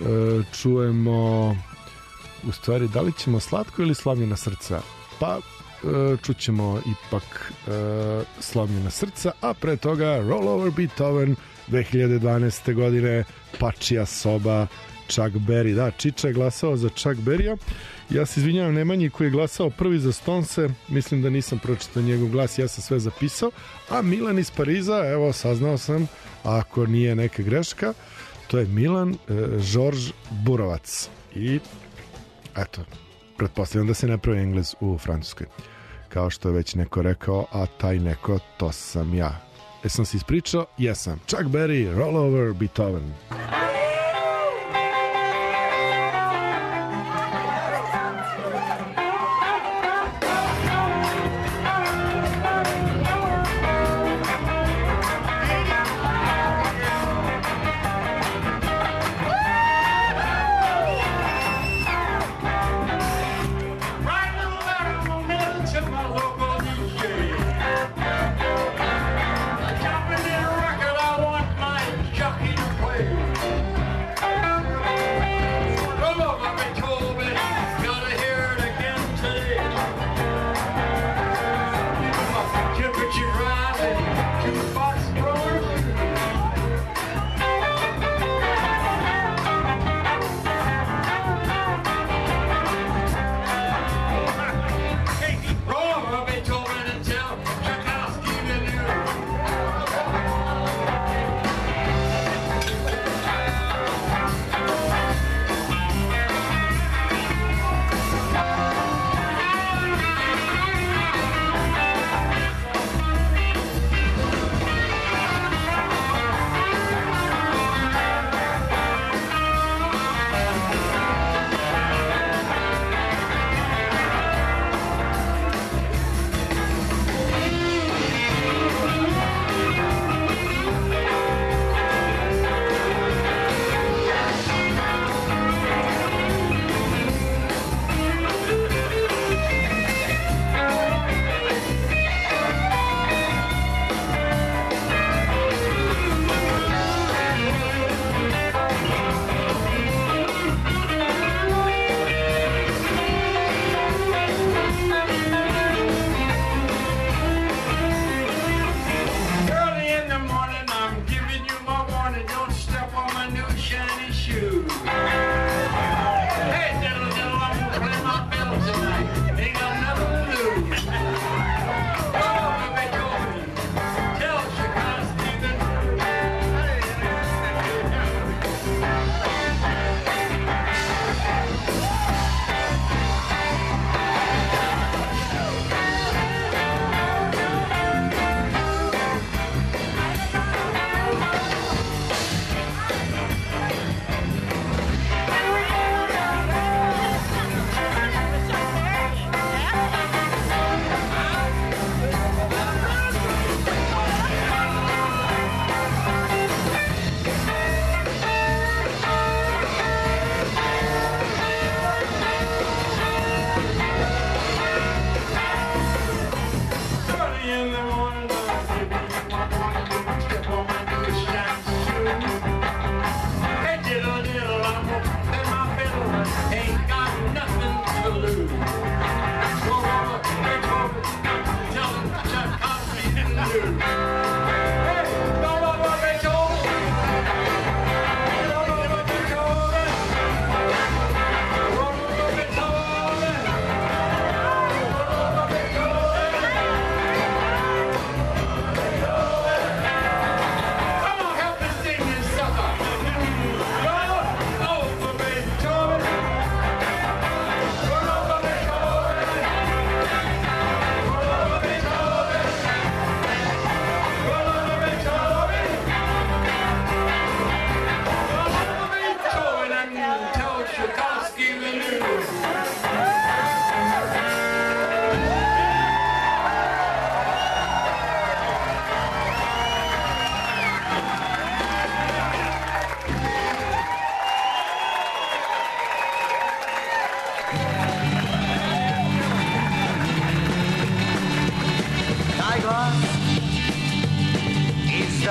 čujemo, u stvari, da li ćemo Slatko ili Slomljena srca? Pa čućemo ipak uh, Slomljena srca, a pre toga Roll Over Beethoven dve hiljade dvanaeste. godine, pačija soba, Chuck Berry. Da, Čiča je glasao za Chuck Berrya. Ja se izvinjavam Nemanji koji je glasao prvi za Stonese, mislim da nisam pročitao njegov glas, ja sam sve zapisao. A Milan iz Pariza, evo, saznao sam, ako nije neka greška, to je Milan uh, Žorž Burovac. I eto, pretpostavljam da se ne pravi Englez u Francuskoj, kao što je već neko rekao, a taj neko, to sam ja. Jesam se ispričao? Jesam. Chuck Berry, Roll Over Beethoven. Jumping in a record, I want my jockey to play.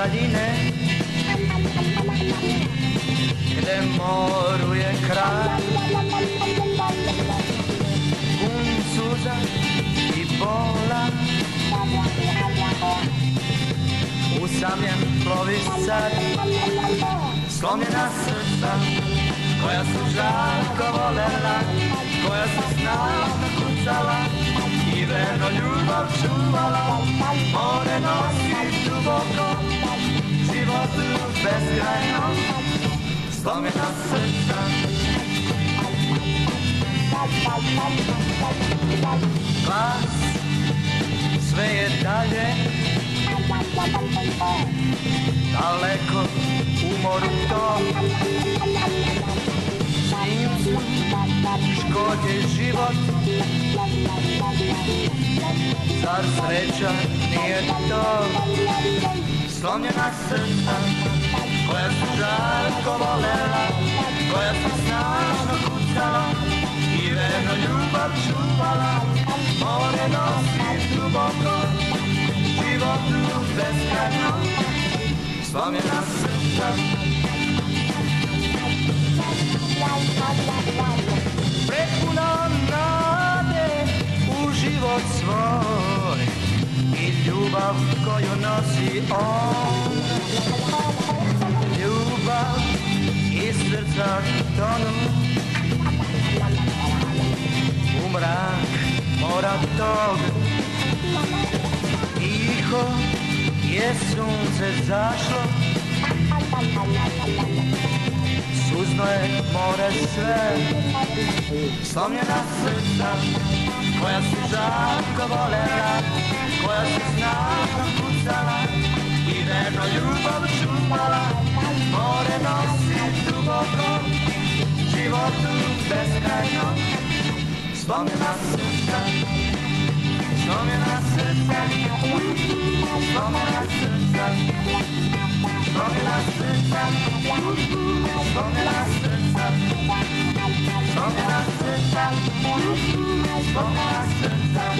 daljine, gde moru je kraj, pun suza i bola, usamljen plovi sad, slomljena srca koja su žarko volela, koja su snažno kucala i verno ljubav čuvala. More nosi duboko, životu beskrajno, slomljena srca. Glas, sve je dalje, daleko u moru to, s njim su školje život, zar sreća nije to? Slomljena srca koja su žarko volela, koja su snažno kucala i verno ljubav čuvala. More nosi duboko, životu beskrajno, slomljena srca. Prepuna nade u život svoj i ljubav koju nosi on. Ljubav iz srca tonu u mrak mora tog. Tiho je sunce zašlo, suzno je more sve. Slomljena srca koja su žarko volela, koja su snažno kucala i verno ljubav čuvala. More nosi duboko, životu beskrajno, slomljena srca, slomljena srca, slomljena srca, slomljena srca, slomljena srca, slomljena srca, slomljena srca.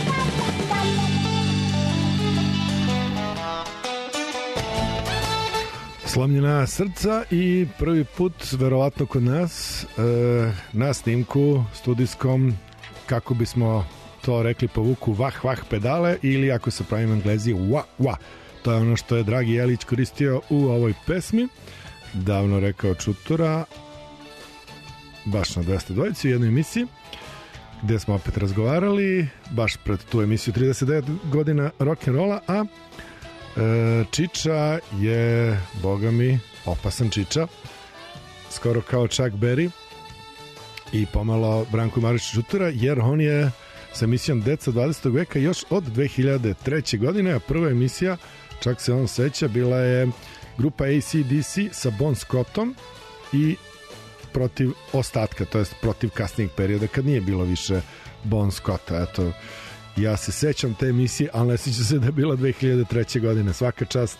Slomljena srca i prvi put verovatno kod nas e, na snimku studijskom, kako bismo to rekli po Vuku, vah vah pedale, ili ako se pravim Englezi wa wa. To je ono što je Dragi Jelić koristio u ovoj pesmi, davno rekao Čutura, baš na dvesta dvojici u jednoj emisiji gde smo opet razgovarali baš pred tu emisiju trideset devet godina rock'n'rolla, a e, Čiča je, boga mi, opasan Čiča, skoro kao Chuck Berry i pomalo Branko Marić Čutura, jer on je sa emisijom Deca dvadesetog veka još od dve hiljade treće godine, a prva emisija, čak se on seća, bila je grupa A C D C sa Bon Scottom i protiv ostatka, to jest protiv kasnijeg perioda kad nije bilo više Bon Scotta. Eto, ja se sećam te emisije, ali ne sećam se da je bila dve hiljade treće godine. Svaka čast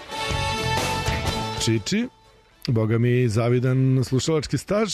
Čiči, boga mi zavidan slušalački staž.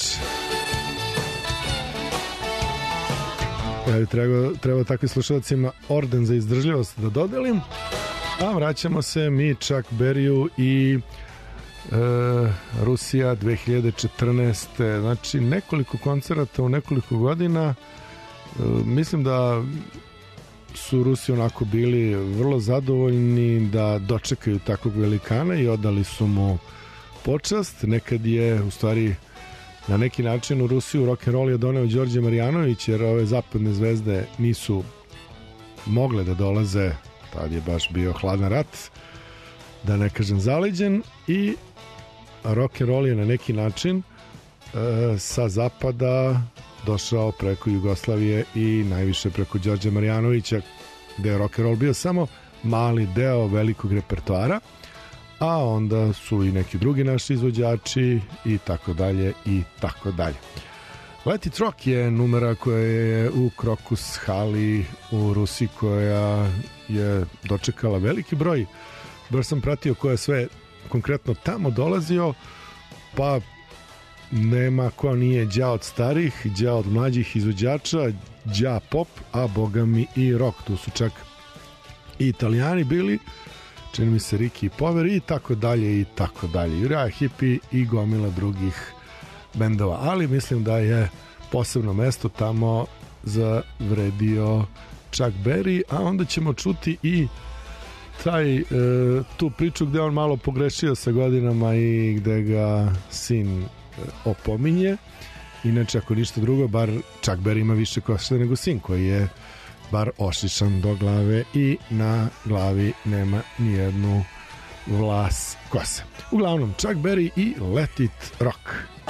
Ja bi trebao, trebao takvim slušalacima orden za izdržljivost da dodelim. A vraćamo se mi Chuck Berryu i e, Rusija dve hiljade četrnaeste. Znači nekoliko koncerata u nekoliko godina. E, mislim da su Rusi onako bili vrlo zadovoljni da dočekaju takvog velikana i odali su mu počast. Nekad je u stvari na neki način u Rusiju rock'n'roll je doneo Đorđe Marjanović, jer ove zapadne zvezde nisu mogle da dolaze, tad je baš bio hladan rat, da ne kažem zaleđen, i rock'n'roll je na neki način e, sa zapada došao preko Jugoslavije i najviše preko Đorđe Marjanovića, gde je rock'n'roll bio samo mali deo velikog repertoara, a onda su i neki drugi naši izvođači i tako dalje i tako dalje. Let It Rock je numera koja je u Krokus hali u Rusiji, koja je dočekala veliki broj. Baš sam pratio ko je sve konkretno tamo dolazio, pa nema ko nije đa od starih, đa od mlađih izvođača, đa pop, a boga mi i rock. Tu su čak i Italijani bili, čini mi se Ricky Power i tako dalje i tako dalje. Uriah Heep i gomila drugih bendova, ali mislim da je posebno mesto tamo zavredio Chuck Berry, a onda ćemo čuti i taj, e, tu priču gde on malo pogrešio sa godinama i gde ga sin e, opominje. Inače, ako ništa drugo, bar Chuck Berry ima više kose nego sin, koji je bar ošišan do glave i na glavi nema nijednu vlas kose. Uglavnom, Chuck Berry i Let It Rock.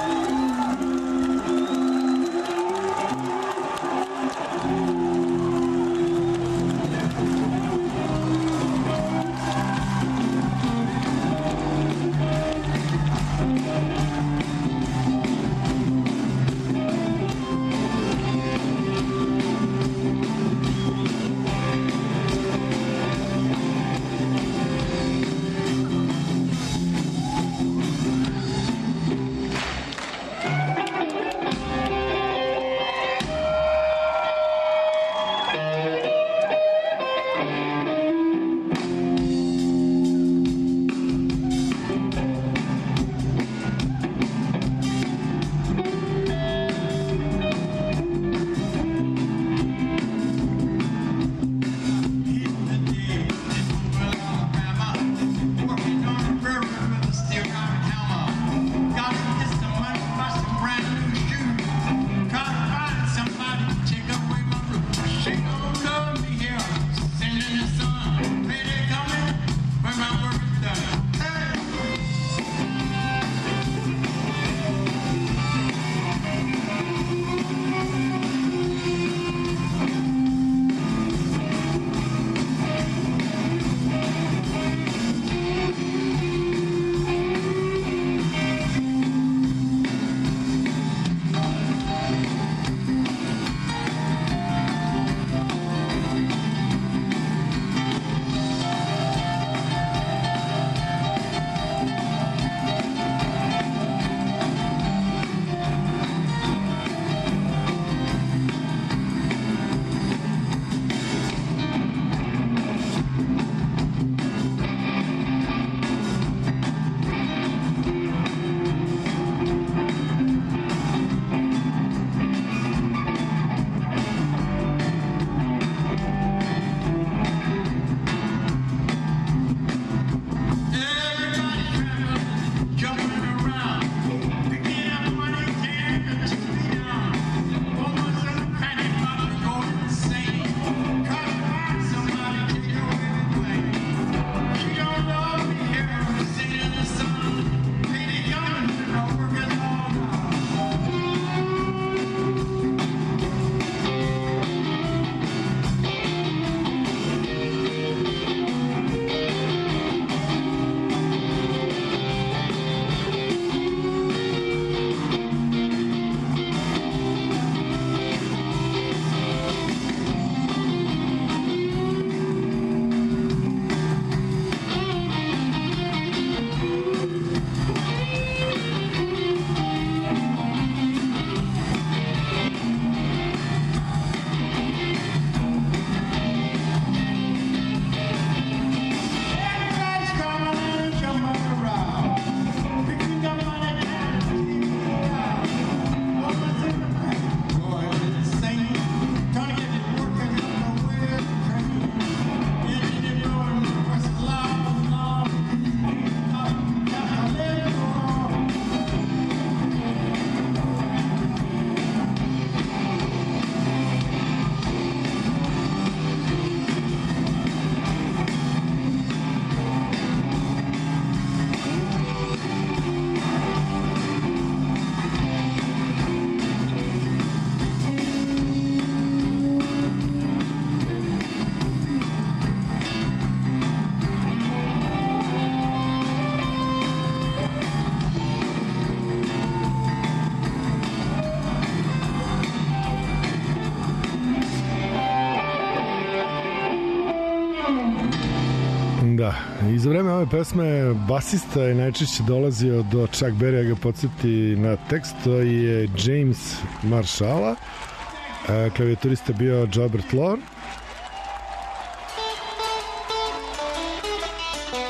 Da, i za vreme ove pesme basista je najčešće dolazio do Chuck Berrya, ga podsjeti na tekst, to je James Marshalla, klavijaturista bio Jobert Lore.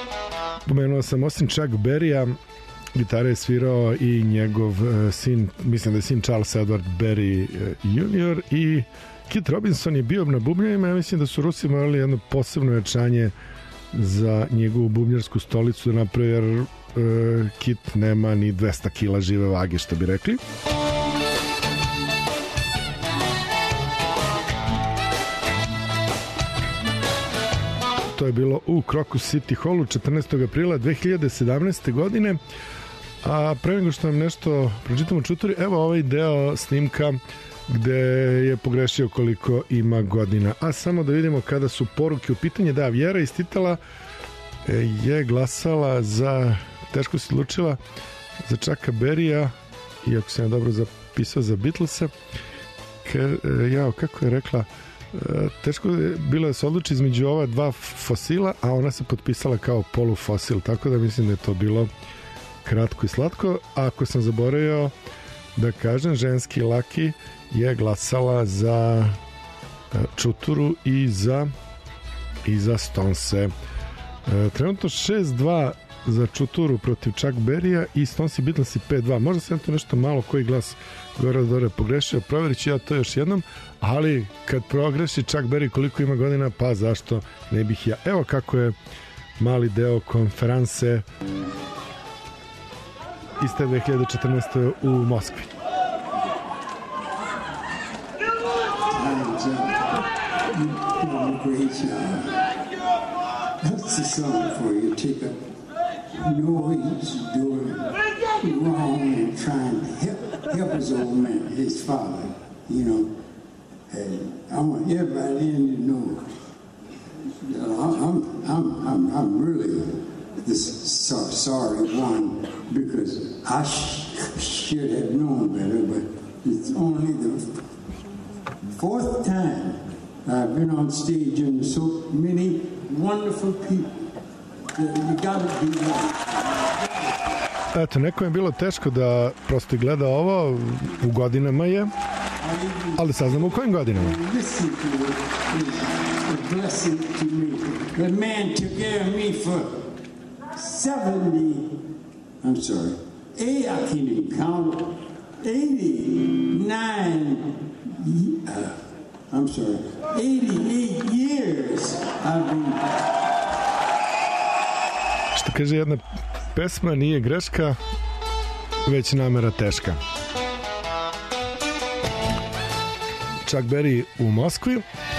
Pomenuo sam osim Chuck Berrya, gitare je svirao i njegov uh, sin, mislim da je sin Charles Edward Berry uh, junior i Kit Robinson je bio na bubnjevima. Ja mislim da su Rusi morali jedno posebno jačanje za njegovu bubnjarsku stolicu da napravi, jer uh, Kit nema ni dvesta kila žive vage, što bi rekli. To je bilo u Crocus City Hallu četrnaestog aprila dve hiljade sedamnaeste. godine. A pre nego što vam nešto pročitamo čuturi, evo ovaj deo snimka gde je pogrešio koliko ima godina. A samo da vidimo kada su poruke u pitanje. Da, Vjera iz Titala je glasala za, teško se odlučila, za Chucka Berrya, iako sam ja dobro zapisao za Beatlesa. Ke, jao, kako je rekla, teško je bilo da se odluči između ova dva fosila, a ona se potpisala kao polufosil, tako da mislim da je to bilo kratko i slatko. A ako sam zaboravio da kažem, ženski Laki je glasala za Čuturu i za i za Stonese. Trenutno šest dva za Čuturu protiv Chuck Berrya i Stonesi Beatlesi pet dva. Možda sam to nešto malo koji glas gore dore pogrešio, provjerit ću ja to još jednom, ali kad progreši Chuck Berry koliko ima godina, pa zašto ne bih ja. Evo kako je mali deo konferanse iste dve hiljade četrnaeste. u Moskvi. That's the song for you. Take a know he's doing wrong and trying to help, help his old man, his father, you know. And I want everybody in to know I'm, I'm, I'm, I'm really this so, sorry one because I sh- should have known better, but it's only the fourth time I've been on stage and so many wonderful people. You gotta be right. Eto, nekom je bilo teško da prosto gleda ovo, u godinama je, ali saznamo u kojim godinama. Listen to it is a blessing to me. That man took care of me for seventy, I'm sorry, eight, I can't even count, eighty-nine, uh, I'm sorry, eighty-eight years I've been... Što kaže jedna pesma, nije greška, već namera teška. Chuck Berry u Moskvi.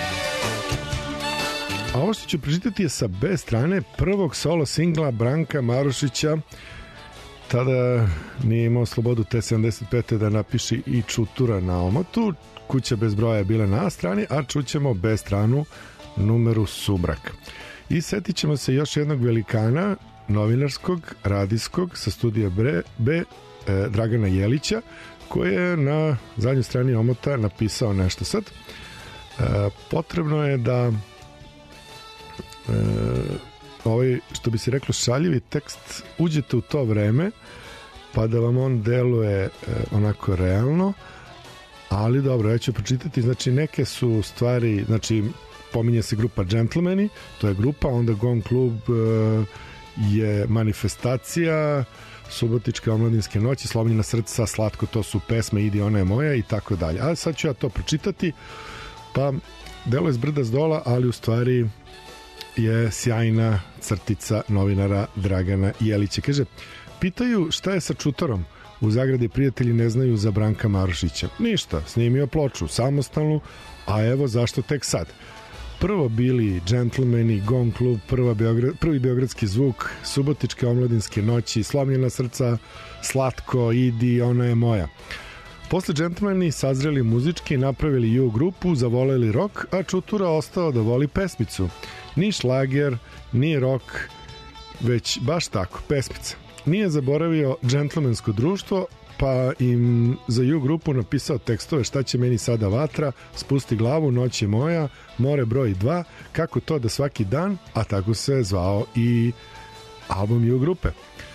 A ovo što ću pročitati je sa B strane prvog solo singla Branka Marušića. Tada nije imao slobodu te sedamdeset pete da napiše i Čutura na omotu. Kuća bez broja je bila na A strani, a čućemo B stranu, numeru Subrak. I setit ćemo se još jednog velikana novinarskog, radijskog sa studija B, B e, Dragana Jelića, koji je na zadnjoj strani omota napisao nešto sad. E, potrebno je da e, ovaj, što bi se reklo, šaljivi tekst uđete u to vreme, pa da vam on deluje e, onako realno, ali dobro, ja ću pročitati. Znači, neke su stvari, znači, pominje se grupa Gentlemani, to je grupa, onda Gong klub e, je manifestacija, Subotičke omladinske noći, Slomljena srca, Slatko, to su pesme, Idi ona je moja i tako dalje. Ali sad ću ja to pročitati, pa delo je s brda s dola, ali u stvari je sjajna crtica novinara Dragana Jelića. Kaže, pitaju šta je sa Čutorom, u zagradi prijatelji ne znaju za Branka Marušića. Ništa, snimio ploču samostalnu, a evo zašto tek sad. Prvo bili Gentlemani, Gong klub, prva Beograd, prvi beogradski zvuk, Subotičke omladinske noći, Slomljena srca, Slatko, Idi, ona je moja. Posle Gentlemani sazreli muzički, napravili U grupu, zavoleli rock, a Čutura ostao da voli pesmicu. Ni šlager, ni rock, već baš tako, pesmica. Nije zaboravio džentlmensko društvo, pa im za U grupu napisao tekstove Šta će meni sada vatra, Spusti glavu, Noć je moja, More broj dva, Kako to da svaki dan, a tako se zvao i album U grupe.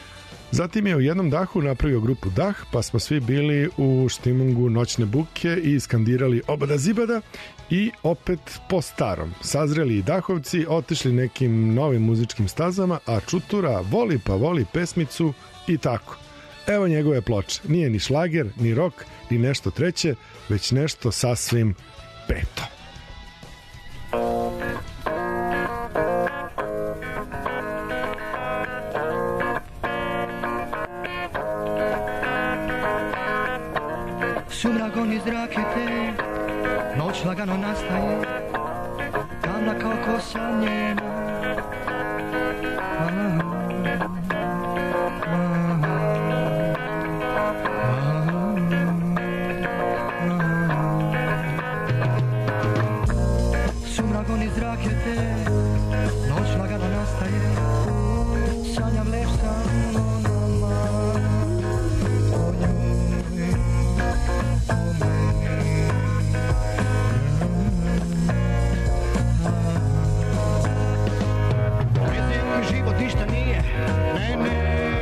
Zatim je u jednom dahu napravio grupu Dah, pa smo svi bili u štimungu Noćne buke i skandirali obada zibada i opet po starom. Sazreli i Dahovci, otišli nekim novim muzičkim stazama, a Čutura voli pa voli pesmicu i tako. Evo njegove ploče. Nije ni šlager, ni rok, ni nešto treće, već nešto sasvim peto. Sumragon iz rakete, noć lagano nastaje, tamna kao kosa njena. Sumragon iz rakete, noć lagano nastaje, sanjam leš sam o nama, o njoj. Život ništa nije, ne, ne,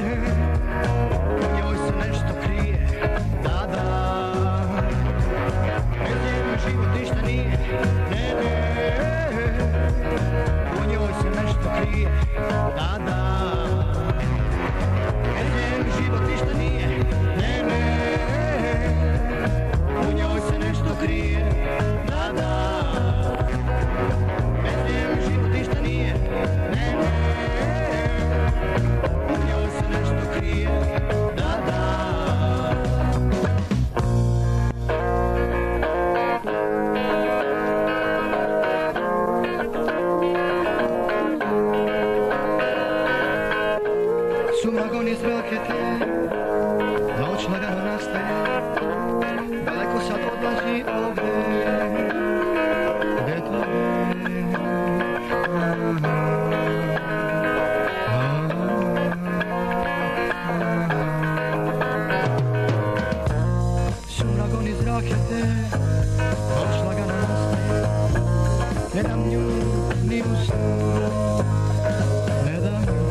u njoj se nešto krije, da, da. Ne, život ništa nije, ne, ne, u njoj se nešto krije, da, da. Ne, život ništa nije, ne, ne, u njoj se nešto krije, da, da. Ne, život ništa nije, ne, ne. Sumragon iz rakete, noć lagano nastaje, daleko sad odlazi ovde, gde to je? Sumragon iz rakete, noć lagano nastaje, ne dam nju ni u snu, ne dam nju.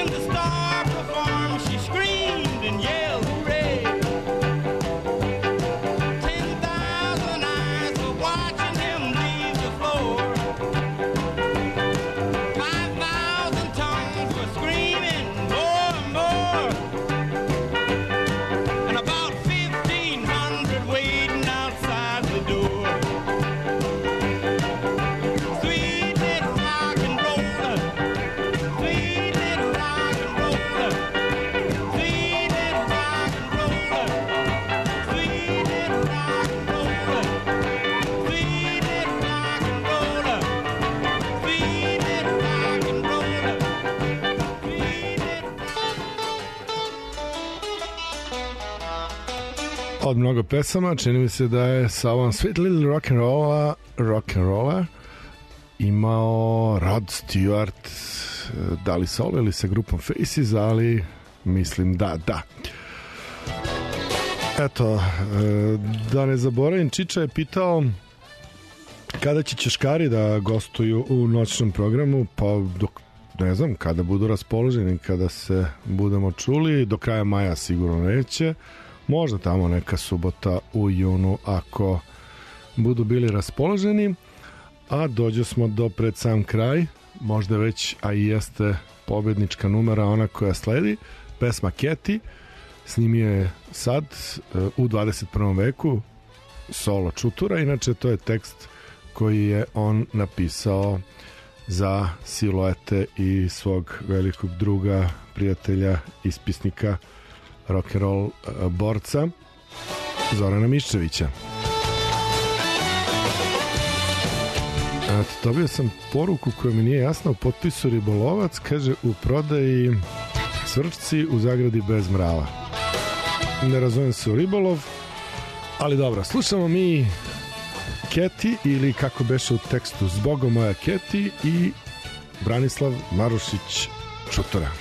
the star performed, she screamed and yelled, hooray! Ten thousand eyes were watching him leave the floor. Five thousand tongues were screaming more and more. And about fifteen hundred waiting outside the door. Sweet little rock and roller, sweet little rock and roller, sweet little rock and roller, sweet little rock and roller, sweet little rock and roller, sweet little rock and roller, sweet little. Od mnogo pesama, čini mi se da je sa ovom Sweet Little Rock and Rolla, rock and rolla imao Rod Stewart, da li solo ili sa grupom Faces, ali mislim da, da. Eto, da ne zaboravim, Čiča je pitao kada će Ćeškari da gostuju u noćnom programu, pa dok, ne znam, kada budu raspoloženi, kada se budemo čuli, do kraja maja sigurno neće, možda tamo neka subota u junu ako budu bili raspoloženi, a dođe smo do pred sam kraj, možda već, a i jeste pobednička numera, ona koja sledi, pesma Keti, snimio sad u dvadeset prvom veku solo Čutura, inače to je tekst koji je on napisao za Siluete i svog velikog druga, prijatelja, ispisnika, rock'n'roll borca Zorana Miščevića. Eto, dobio sam poruku koja mi nije jasna, u potpisu Ribolovac, kaže u prodaji Svrčci u zagradi bez mrava. Ne razumijem se u ribolov, ali dobro, slušamo mi Keti, ili kako beše u tekstu Zbogom moja Keti, i Branislav Marušić Čutura.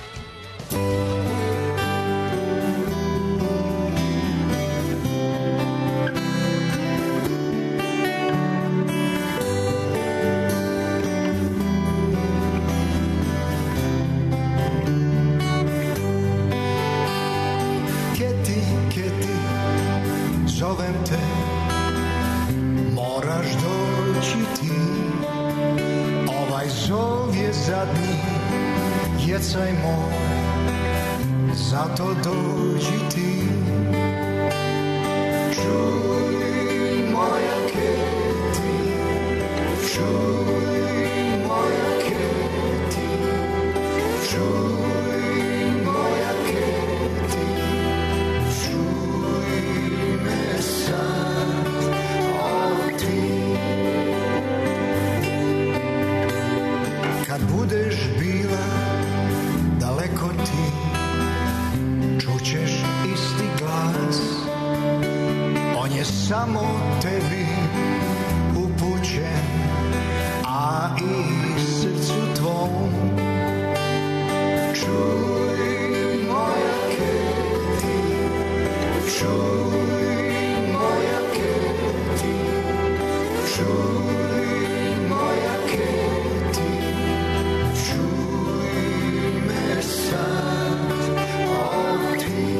Jecaj moj, zato dođi ti. Čuj moja Keti, čuj moja Keti, čuj moja Keti, čuj me sad, o ti. Kad budeš bila daleko ti, čućeš isti glas, on je samo tebi upućen, a i srcu tvom. Čuj moja Keti, čuj moja Keti, čuj moja Keti, čuj me sad, o ti.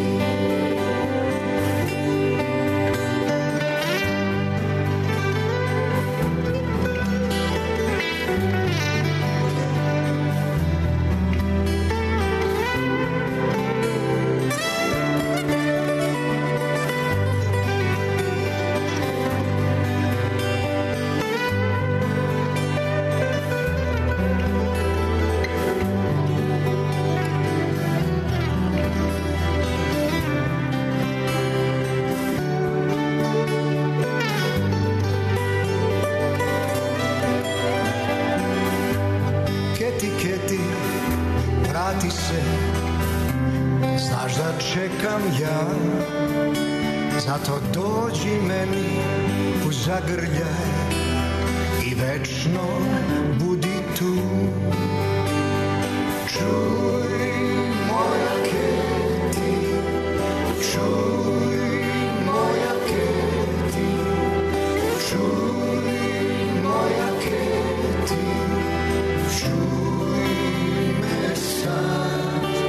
Vrati se, znaš da čekam ja, zato dođi meni u zagrljaj i večno budi tu. Čuj moja Keti, čuj moja Keti, čuj moja Keti, čuj me sad.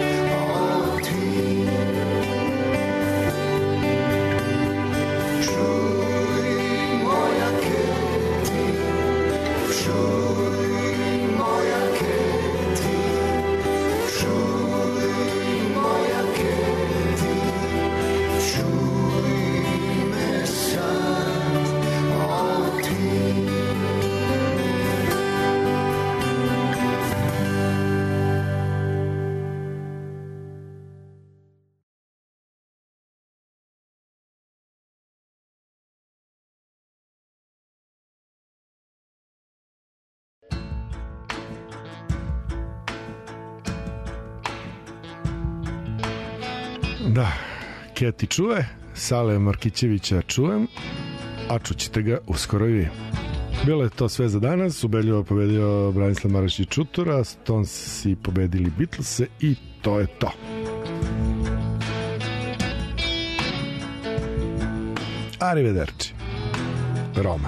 Da, Keti čuje, Sale Markićevića čujem, a čućete ga uskoro i vi. Bilo je to sve za danas. Ubedljivo pobedio Branislav Marašić Čutura, Stonesi pobedili Beatlese i to je to. Arrivederci. Roma.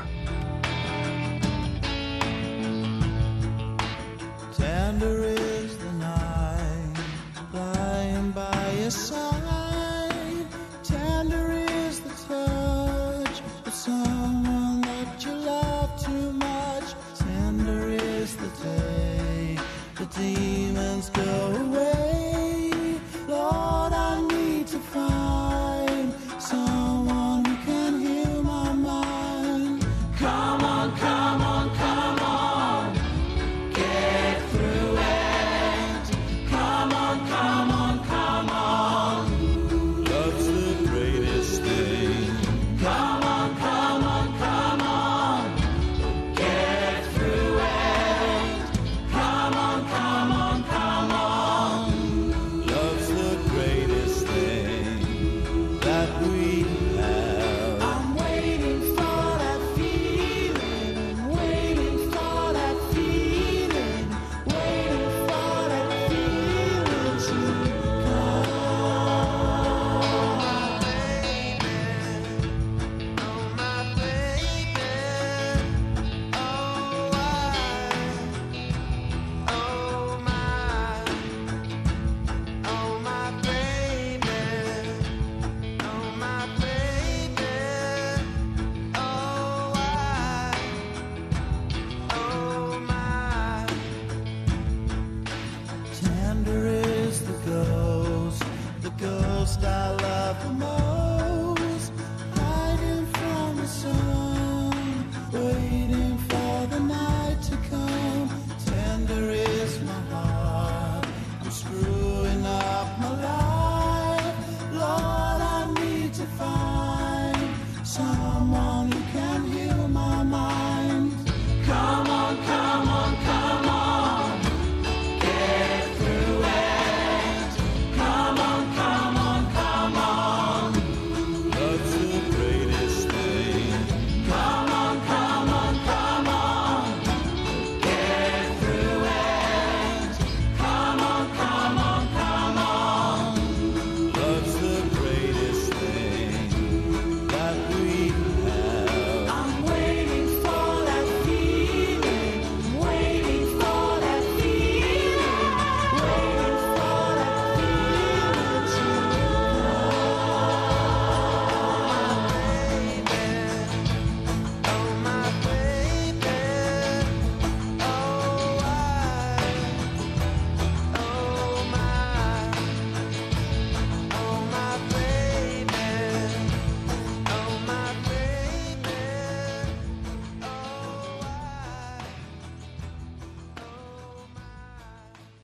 Tender is the night lying by your side. Tender is the touch of someone that you love too much. Tender is the day the demons go away. Lord, I need to find someone who can heal my mind. Come on, come on, come on, get through it. Come on, come on, come on, love's the greatest thing. Come on, come on, come on, get through it. Come on, come on, come on, love's the greatest thing that we have. I'm waiting for that feeling, I'm waiting for that feeling, waiting for that feeling to come. Oh, my baby, oh, I, oh, my, oh, my baby, oh, my baby, oh, I, oh, my. Tender is the ghost, the ghost I love the most.